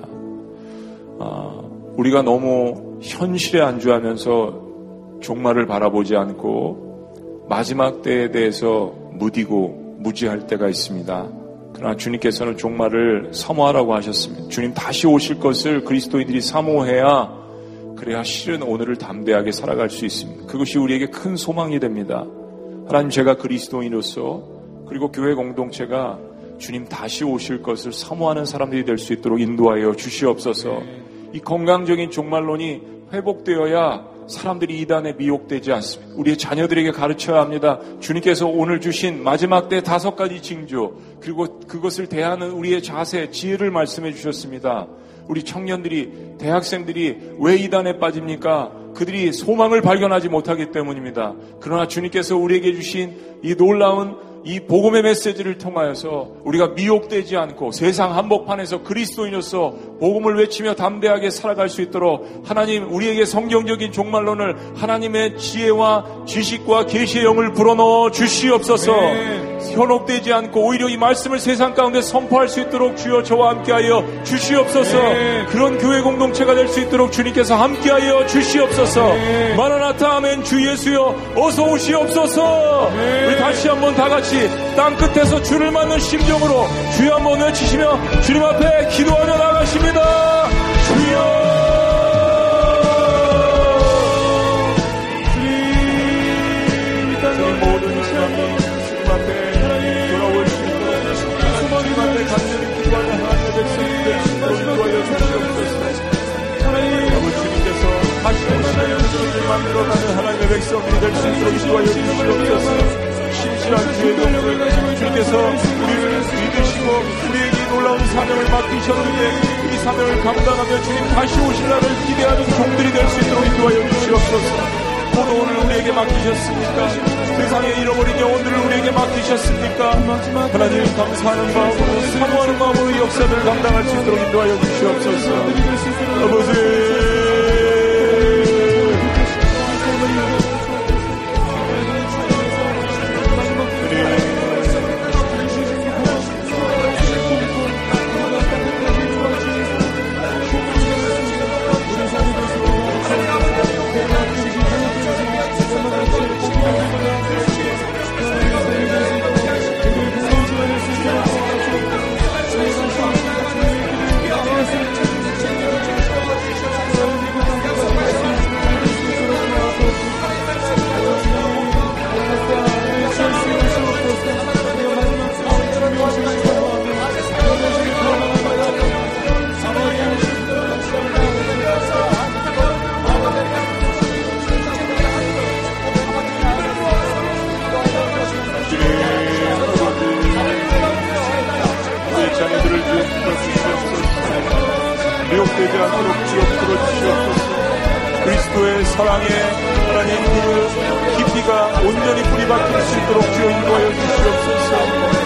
아, 우리가 너무 현실에 안주하면서 종말을 바라보지 않고 마지막 때에 대해서 무디고 무지할 때가 있습니다. 그러나 주님께서는 종말을 사모하라고 하셨습니다. 주님 다시 오실 것을 그리스도인들이 사모해야, 그래야 실은 오늘을 담대하게 살아갈 수 있습니다. 그것이 우리에게 큰 소망이 됩니다. 하나님, 제가 그리스도인으로서 그리고 교회 공동체가 주님 다시 오실 것을 사모하는 사람들이 될 수 있도록 인도하여 주시옵소서. 이 건강적인 종말론이 회복되어야 사람들이 이단에 미혹되지 않습니다. 우리의 자녀들에게 가르쳐야 합니다. 주님께서 오늘 주신 마지막 때 다섯 가지 징조, 그리고 그것을 대하는 우리의 자세, 지혜를 말씀해 주셨습니다. 우리 청년들이, 대학생들이 왜 이단에 빠집니까? 그들이 소망을 발견하지 못하기 때문입니다. 그러나 주님께서 우리에게 주신 이 놀라운 이 복음의 메시지를 통하여서 우리가 미혹되지 않고 세상 한복판에서 그리스도인으로서 복음을 외치며 담대하게 살아갈 수 있도록 하나님, 우리에게 성경적인 종말론을 하나님의 지혜와 지식과 계시의 영을 불어넣어 주시옵소서. 네. 현혹되지 않고 오히려 이 말씀을 세상 가운데 선포할 수 있도록 주여 저와 함께하여 주시옵소서. 네. 그런 교회 공동체가 될 수 있도록 주님께서 함께하여 주시옵소서. 네. 마라나타 아멘. 주 예수여 어서 오시옵소서. 네. 우리 다시 한번 다 같이 땅끝에서 주를 맞는 심정으로 주여 한번 외치시며 주님 앞에 기도하며 나가십니다. 주여, 주님 모든 사람이 주님 앞에 돌아올 수 있도록 주님 앞에 간절히 기도하는 하나님의 백성이 될 수 있도록 인도하여 주시옵소서. 아버지, 주님께서 다시 오시는 주님을 만들어가는 하나님의 백성들이 될 수 있도록 인도하여 주시옵소서. 신실한 주의 동료를 주님께서 우리를 믿으시고 우리에게 놀라운 사명을 맡기셨는데 이 사명을 감당하며 주님 다시 오실 날을 기대하는 종들이 될 수 있도록 인도하여 주시옵소서. 모두 오늘 우리에게 맡기셨습니까? 세상에 잃어버린 영혼들을 우리에게 맡기셨습니까? 하나님, 감사하는 마음으로, 사모하는 마음으로 이 역사들을 감당할 수 있도록 인도하여 주시옵소서. 아버지, 지켜주시옵소서. 미혹되지 않도록 지어 풀어주시옵소서. 그리스도의 사랑에 하나님 그 깊이가 온전히 뿌리 박힐 수 있도록 주여 인도하여 주시옵소서.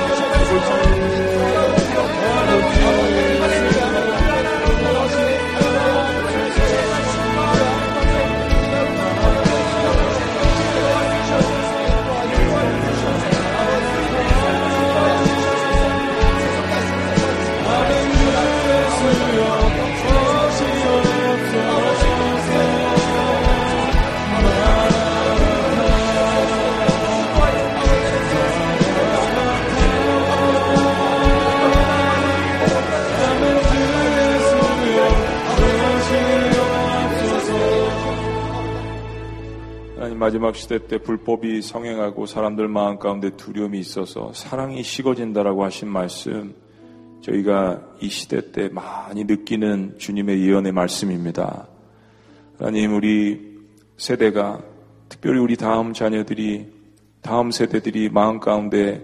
마지막 시대 때 불법이 성행하고 사람들 마음 가운데 두려움이 있어서 사랑이 식어진다라고 하신 말씀, 저희가 이 시대 때 많이 느끼는 주님의 예언의 말씀입니다. 하나님, 우리 세대가, 특별히 우리 다음 자녀들이, 다음 세대들이 마음 가운데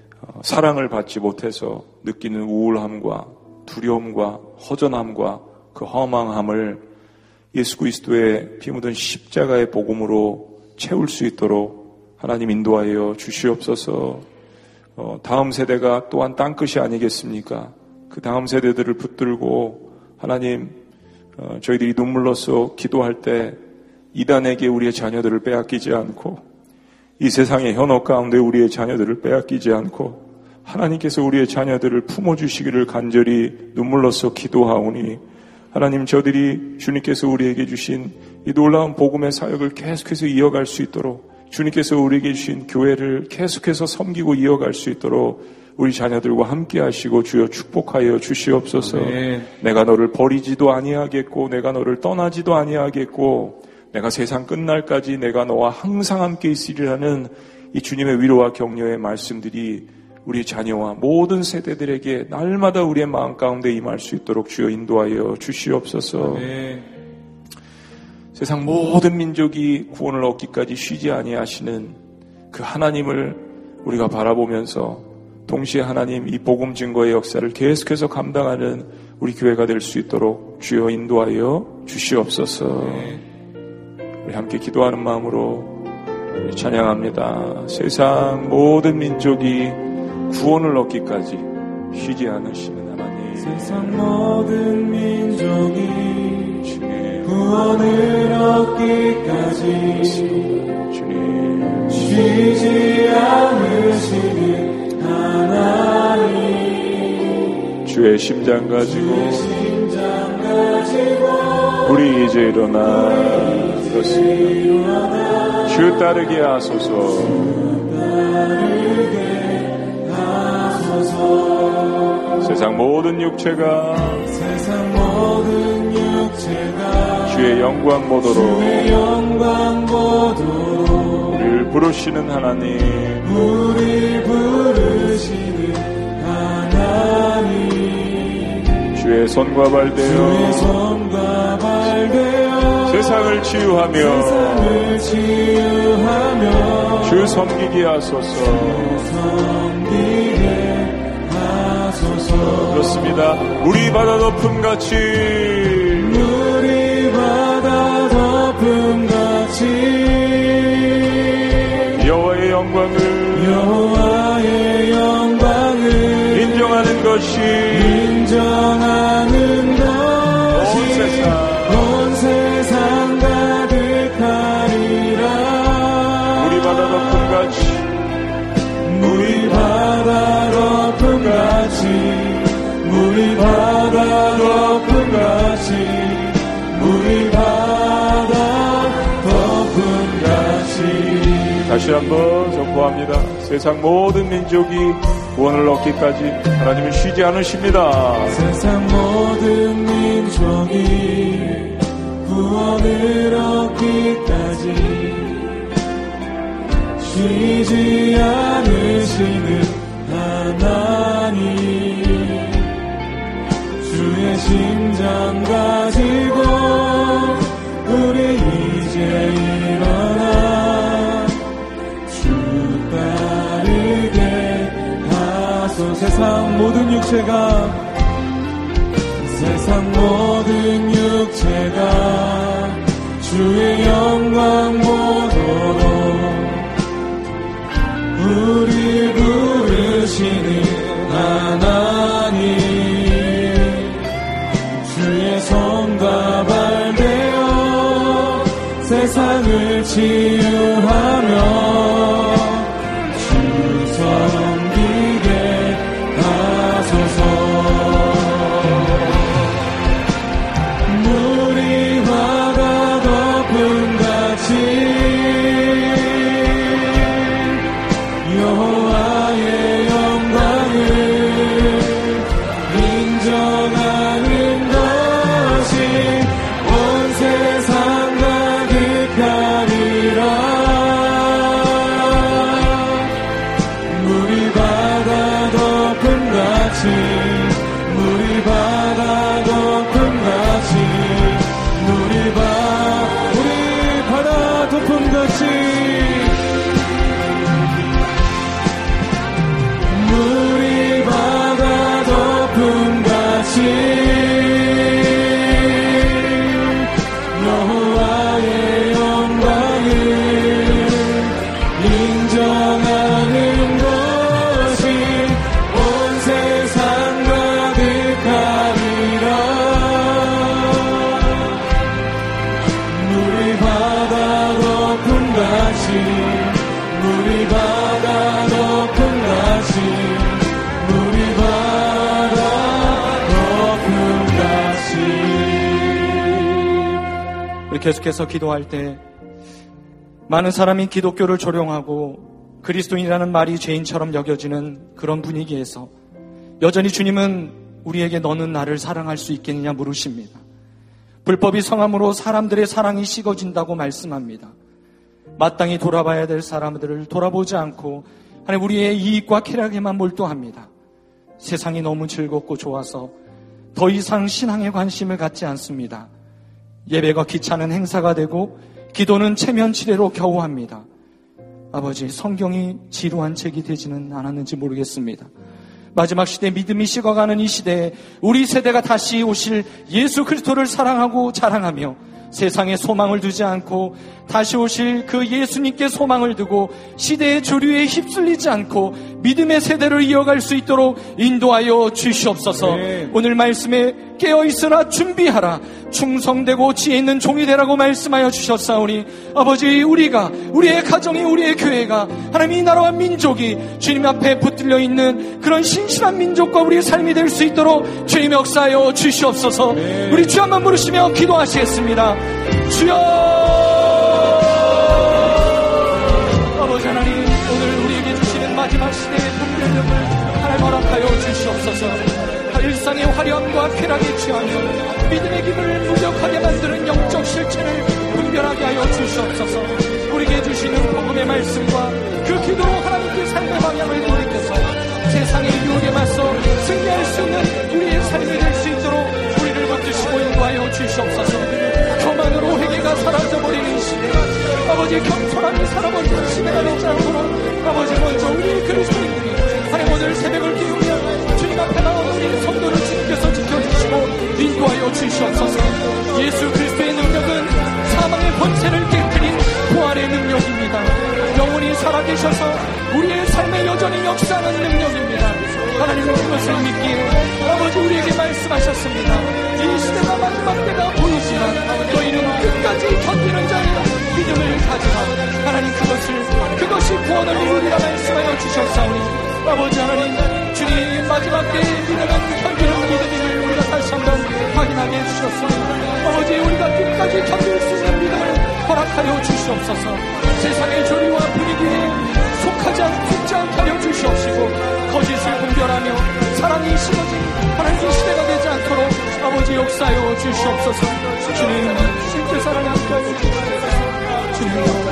사랑을 받지 못해서 느끼는 우울함과 두려움과 허전함과 그 허망함을 예수 그리스도의 피 묻은 십자가의 복음으로 채울 수 있도록 하나님 인도하여 주시옵소서. 어, 다음 세대가 또한 땅끝이 아니겠습니까? 그 다음 세대들을 붙들고 하나님, 어, 저희들이 눈물로써 기도할 때 이단에게 우리의 자녀들을 빼앗기지 않고, 이 세상의 현혹 가운데 우리의 자녀들을 빼앗기지 않고, 하나님께서 우리의 자녀들을 품어주시기를 간절히 눈물로써 기도하오니, 하나님, 저들이 주님께서 우리에게 주신 이 놀라운 복음의 사역을 계속해서 이어갈 수 있도록, 주님께서 우리에게 주신 교회를 계속해서 섬기고 이어갈 수 있도록 우리 자녀들과 함께 하시고 주여 축복하여 주시옵소서. 네. 내가 너를 버리지도 아니하겠고 내가 너를 떠나지도 아니하겠고 내가 세상 끝날까지 내가 너와 항상 함께 있으리라는 이 주님의 위로와 격려의 말씀들이 우리 자녀와 모든 세대들에게 날마다 우리의 마음 가운데 임할 수 있도록 주여 인도하여 주시옵소서. 네. 세상 모든 민족이 구원을 얻기까지 쉬지 아니하시는 그 하나님을 우리가 바라보면서 동시에 하나님 이 복음 증거의 역사를 계속해서 감당하는 우리 교회가 될 수 있도록 주여 인도하여 주시옵소서. 네. 우리 함께 기도하는 마음으로 찬양합니다. 세상 모든 민족이 구원을 얻기까지 쉬지 않으시는 하나님, 세상 모든 민족이 주님 구원을 얻기까지 주님 쉬지 않으시는 하나님, 주의 심장 가지고, 주의 심장 가지고 우리 이제 일어나 그렇습니다. 주 따르게 하소서. 세상 모든 육체가 세상 모든 육체가 주의 영광 보도록 주의 영광 보도록 우리를 부르시는 하나님, 우리 부르시는 하나님, 주의 손과 발 되어 주의 손과 발 되어 세상을 치유하며 세상을 치유하며 주 섬기게 하소서. 섬기게 그렇습니다. 물이 바다 덮음 같이 물이 바다 덮음 같이 여호와의 영광을 여호와의 영광을 인정하는 것이 인정하는 것이 온 세상 온 세상 가득하리라. 물이 바다 덮음 같이 물이 바다 덮음 같이 물이 바다 덮음 같이 물이 바다 덮음 같이. 다시 한번 선포합니다. 세상 모든 민족이 구원을 얻기까지 하나님은 쉬지 않으십니다. 세상 모든 민족이 구원을 얻기까지 쉬지 않으시는 하나님, 주의 심장 가지고 우리 이제 일어나 주 따르게 하소서. 세상 모든 육체가 세상 모든 육체가 주의 영광 보도록 우리 부르시는 하나님 주의 손과 발 되어 세상을 치유하며 계속해서 기도할 때 많은 사람이 기독교를 조롱하고 그리스도인이라는 말이 죄인처럼 여겨지는 그런 분위기에서 여전히 주님은 우리에게 너는 나를 사랑할 수 있겠느냐 물으십니다. 불법이 성함으로 사람들의 사랑이 식어진다고 말씀합니다. 마땅히 돌아봐야 될 사람들을 돌아보지 않고 하나님 우리의 이익과 쾌락에만 몰두합니다. 세상이 너무 즐겁고 좋아서 더 이상 신앙에 관심을 갖지 않습니다. 예배가 귀찮은 행사가 되고 기도는 체면치레로 겨우 합니다. 아버지, 성경이 지루한 책이 되지는 않았는지 모르겠습니다. 마지막 시대 믿음이 식어가는 이 시대에 우리 세대가 다시 오실 예수 그리스도를 사랑하고 자랑하며 세상에 소망을 두지 않고 다시 오실 그 예수님께 소망을 두고 시대의 조류에 휩쓸리지 않고 믿음의 세대를 이어갈 수 있도록 인도하여 주시옵소서. 네. 오늘 말씀에 깨어있으나 준비하라. 충성되고 지혜 있는 종이 되라고 말씀하여 주셨사오니 아버지, 우리가 우리의 가정이 우리의 교회가 하나님 이 나라와 민족이 주님 앞에 붙들려 있는 그런 신실한 민족과 우리의 삶이 될 수 있도록 주님 역사하여 주시옵소서. 네. 우리 주 한번 부르시며 기도하시겠습니다. 주여, 아버지 하나님, 오늘 우리에게 주시는 마지막 시대의 분별력을 하나님 허락하여 주시옵소서. 일상의 화려함과 쾌락에 취하며 믿음의 기분을 무력하게 만드는 영적 실체를 분별하게 하여 주시옵소서. 우리에게 주시는 복음의 말씀과 그 기도로 하나님께 삶의 방향을 돌이켜서 세상의 유혹에 맞서 승리할 수 있는 우리의 삶이 될 수 있도록 우리를 붙드시고 인도하여 주시옵소서. 교만으로 회개가 사라져버리는 시대, 아버지 겸손함이 살아버리는 시대가 되지 않도록 아버지 먼저 우리 그리스도인들이 하나님 오늘 새벽을 깨우며 주님 앞에 나온 우리 성도를 주님께서 지켜주시고 인도하여 주시옵소서. 예수 그리스도의 능력은 사망의 권세를 깨뜨린 부활의 능력입니다. 영원히 살아계셔서 우리의 삶에 여전히 역사하는 능력입니다. 하나님은 그것을 믿기에 아버지 우리에게 말씀하셨습니다. 이 시대가 마지막 때가 보이지만 너희는 끝까지 견디는 자의 믿음을 가지라. 하나님, 그것을 그것이 구원을 이루리라 말씀하여 주셨사오니 아버지 하나님, 주님 마지막 때의 믿음은 견디는 믿음임을 우리가 다시 한번 확인하게 해주셨으니 아버지, 우리가 끝까지 견딜 수 있는 믿음을 허락하여 주시옵소서. 세상의 조리와 분위기에 속하지 않고 속지 않게 하여 주시옵시고 거짓을 분별하며 사랑이 심어진 하나님의 시대가 되지 않도록 아버지 역사하여 주시옵소서. 주님, 실제 사랑에 함께하여 주시옵소서. 주님,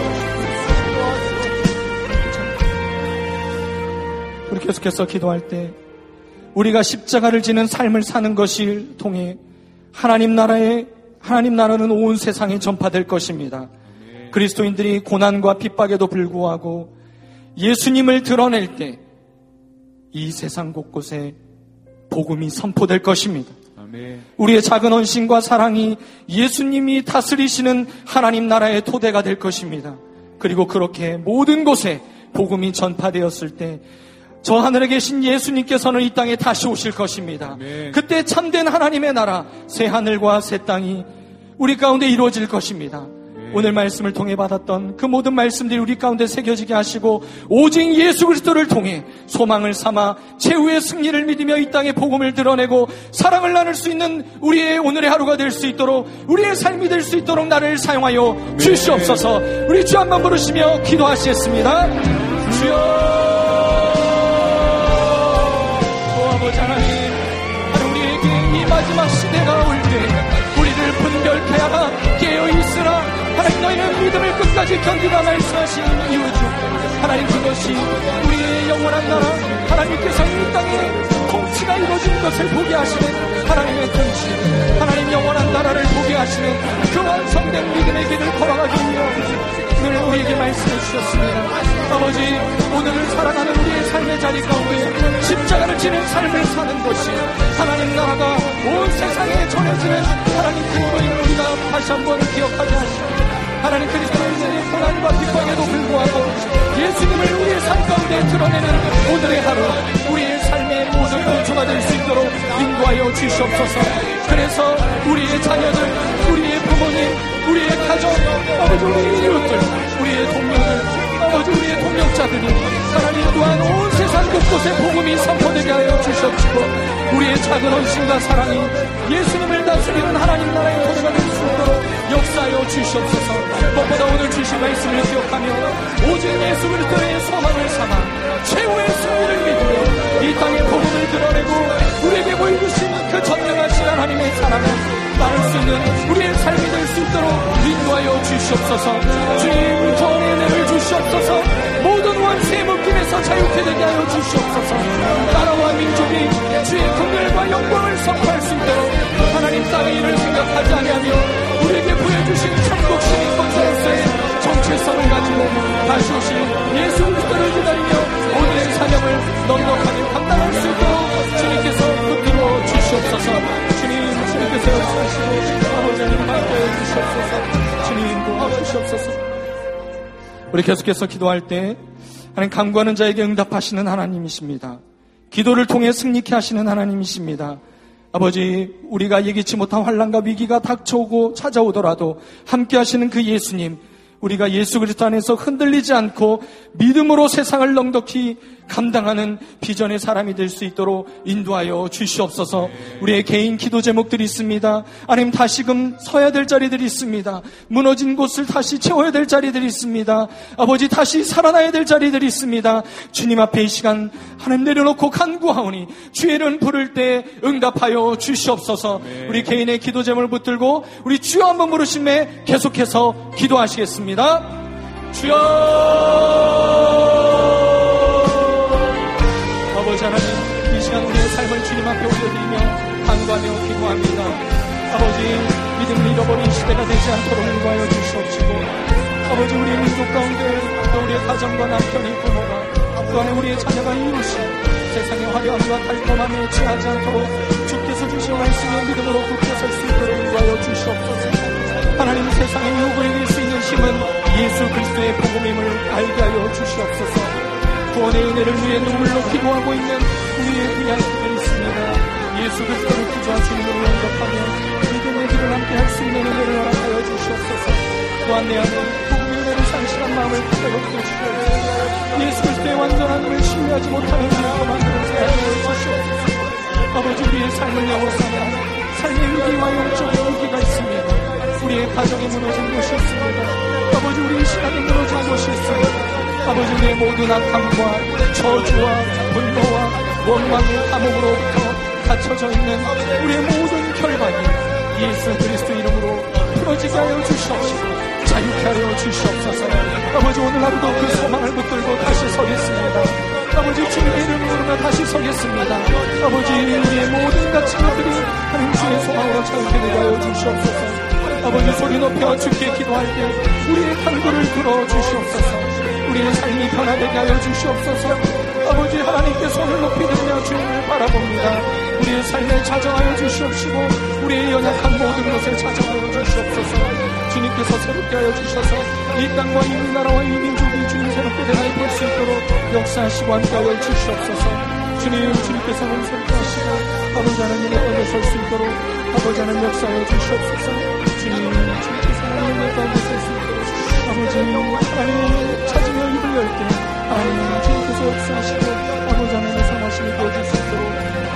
우리 계속해서 기도할 때 우리가 십자가를 지는 삶을 사는 것을 통해 하나님 나라의 하나님 나라는 온 세상에 전파될 것입니다. 그리스도인들이 고난과 핍박에도 불구하고 예수님을 드러낼 때 이 세상 곳곳에 복음이 선포될 것입니다. 아멘. 우리의 작은 헌신과 사랑이 예수님이 다스리시는 하나님 나라의 토대가 될 것입니다. 그리고 그렇게 모든 곳에 복음이 전파되었을 때 저 하늘에 계신 예수님께서는 이 땅에 다시 오실 것입니다. 아멘. 그때 참된 하나님의 나라, 새 하늘과 새 땅이 우리 가운데 이루어질 것입니다. 오늘 말씀을 통해 받았던 그 모든 말씀들이 우리 가운데 새겨지게 하시고 오직 예수 그리스도를 통해 소망을 삼아 최후의 승리를 믿으며 이 땅에 복음을 드러내고 사랑을 나눌 수 있는 우리의 오늘의 하루가 될 수 있도록 우리의 삶이 될 수 있도록 나를 사용하여 주시옵소서. 우리 주 한번 부르시며 기도하시겠습니다. 주여, 아버지 하나님, 우리에게 이 마지막 시대가 올 때 우리를 분별케 하라. 깨어있으라. 하나님, 너희는 믿음을 끝까지 견디라 말씀하신 이유 중 하나님, 그것이 우리의 영원한 나라, 하나님께서 이 땅에 통치가 이루어진 것을 보게 하시는 하나님의 통치, 하나님 영원한 나라를 보게 하시는 그 완성된 믿음의 길을 걸어가기 위해 늘 우리에게 말씀해 주셨습니다. 아버지, 오늘을 살아가는 우리의 삶의 자리 가운데 십자가를 지는 삶을 사는 것이 하나님 나라가 온 세상에 전해지는 하나님 그리스도인 우리가 다시 한번 기억하게 하시고, 하나님 그리스도의 고난과 핍박에도 불구하고 예수님을 우리의 삶 가운데 드러내는 오늘의 하루, 우리의 삶의 모든 본초가 될 수 있도록 인도하여 주시옵소서. 그래서 우리의 자녀들, 우리의 부모님, 우리의 가족, 아버지 우리의 이웃들, 우리의 동료들, 아버지 우리의 동력자들이 하나님 또한 온 세상 곳곳에 복음이 선포되게 하여 주시옵시고, 우리의 작은 헌신과 사랑이 예수님을 다스리는 하나님 나라의 토대가 될 수 있도록 역사하여 주시옵소서. 무엇보다 오늘 주신 말씀을 기억하며 오직 예수 그리스도의 소망을 삼아 최후의 승리를 믿으며 이 땅에 복음을 드러내고 우리에게 보여주신 그 전능하신 하나님의 사랑을 나눌 수 있는 우리의 삶이 될 수 있도록 인도하여 주시옵소서. 주님, 구원의 은혜를 주시옵소서. 모든 원수의 묶임에서 자유케 되게 하여 주시옵소서. 나라와 민족이 주의 긍휼과 영광을 선포할 수 있도록 하나님 땅의 일을 생각하지 아니하며 우리에게 보여주신 천국 시민 공동체의 정체성을 가지고 다시 오신 예수 그리스도를 기다리며 오늘의 사명을 넉넉하게 감당할 수 있도록 주님께서 붙들어 주시옵소서. 주님, 주님께서 역사하시고 아버지 하나님 함께해 주시옵소서. 주님, 도와주시옵소서. 우리 계속해서 기도할 때 하나님, 간구하는 자에게 응답하시는 하나님이십니다. 기도를 통해 승리케 하시는 하나님이십니다. 아버지, 우리가 예기치 못한 환난과 위기가 닥쳐오고 찾아오더라도 함께 하시는 그 예수님, 우리가 예수 그리스도 안에서 흔들리지 않고 믿음으로 세상을 넉넉히 감당하는 비전의 사람이 될 수 있도록 인도하여 주시옵소서. 우리의 개인 기도 제목들이 있습니다. 아니면 다시금 서야 될 자리들이 있습니다. 무너진 곳을 다시 채워야 될 자리들이 있습니다. 아버지, 다시 살아나야 될 자리들이 있습니다. 주님 앞에 이 시간 하나님 내려놓고 간구하오니 주의 이름 부를 때 응답하여 주시옵소서. 우리 개인의 기도 제목을 붙들고 우리 주여 한번 부르심에 계속해서 기도하시겠습니다. 주여, 아버지 하나님, 이 시간 우리의 삶을 주님 앞에 올려드리며 간구하며 기도합니다. 아버지, 믿음을 잃어버린 시대가 되지 않도록 인도하여 주시옵시고, 아버지, 우리의 민족 가운데 또 우리의 가정과 남편이 부모가 또 안에 우리의 자녀가 이루신 세상의 화려함과 달콤함에 취하지 않도록 주께서 주신 말씀의 믿음으로 굳게 설 수 있도록 인도하여 주시옵소서. 하나님, 세상의 유혹을 이길 수 있는 힘은 예수 그리스도의 복음임을 알게 하여 주시옵소서. 구원의 은혜를 위해 눈물로 기도하고 있는 우리의 귀한 기도가 있습니다. 예수 그리스도를 기도하 주님으로 영접하며 믿음의 길을 함께 할 수 있는 은혜를 허락하여 주시옵소서. 또한 내 안에 복음의 은혜를 상실한 마음을 가볍게 주시옵소서. 예수 그리스도의 완전함을 신뢰하지 못하는 우리가 만들어서 하여 주시옵소서. 아버지, 우리의 삶을 영원하며 삶의 위기와 영적인 위기가 있습니다. 우리의 가정이 무너진 곳이 있습니다. 아버지, 우리의 신앙이 무너진 곳이 있습니다. 아버지, 우리의 모든 악함과 저주와 분노와 원망의 감옥으로부터 갇혀져 있는 우리의 모든 결박이 예수 그리스도 이름으로 풀어지게 하여 주시옵시고 자유케 하여 주시옵소서. 아버지, 오늘 하루도 그 소망을 붙들고 다시 서겠습니다. 아버지, 주님의 이름을 부르며 다시 서겠습니다. 아버지, 우리의 모든 갇힌 것들이 하나님 주의 소망으로 자유케 되게 하여 주시옵소서. 아버지, 소리 높여 주께 기도할 때 우리의 간구를 들어주시옵소서. 우리의 삶이 변화되게 하여 주시옵소서. 아버지 하나님께 손을 높이 들며 주님을 바라봅니다. 우리의 삶에 찾아하여 주시옵시고 우리의 연약한 모든 것에 찾아하여 주시옵소서. 주님께서 새롭게 하여 주셔서 이 땅과 이 나라와 이 민족이 주님 새롭게 대하여 볼 수 있도록 역사하시고 함께하여 주시옵소서. 주님, 주님께서는 새롭게 하시고 아버지 하나님의 땅에 설 수 있도록 아버지 하나님 역사하여 주시옵소서. 주님, 주님께서 하나님의 땅에 설 수 있도록 아버지 하나님 찾으며 입을 열 때 하나님 주님께서 역사하시고 아버지 하나님의 선하심을 보여줄 수 있도록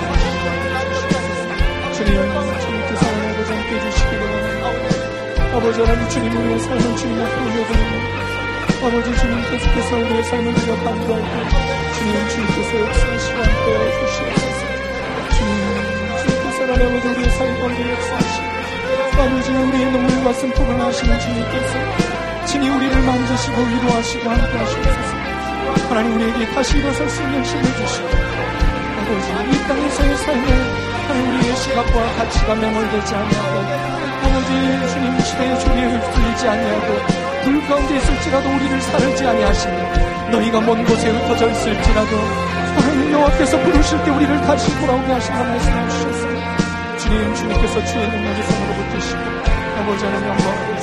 주님, 주님께서 아버지 함께 해주시기를 원합니다. 아버지 하나님 주님, 우리의 삶은 주님 앞에 올려드립니다. 아버지 주님 계속해서 우리의 삶을 우리가 반대할 때 주님, 주님께서 역사하시고 함께 해주시옵소서. 주님, 주님께서 하나님 아버지 우리의 삶 가운데 역사하시고 아버지 우리의 눈물과 숨통을 하시는 주님께서 친히 우리를 만지시고 위로하시고 함께 하시옵소서. 하나님 우리에게 다시 일어설 수 있는 힘을 주시고 아버지 이 땅에서의 삶에 하나님 우리의 시각과 가치가 매몰되지 아니하고 아버지 주님 시대의 조리에 휩쓸리지 아니하고 불 가운데 있을지라도 우리를 사르지 아니하시니 너희가 먼 곳에 흩어져 있을지라도 하나님 여호와께서 부르실 때 우리를 다시 돌아오게 하시라 말씀해 주셨습니다. 주님, 주님께서 주의 능력의 손으로 붙드시고 아버지 하나님 영광을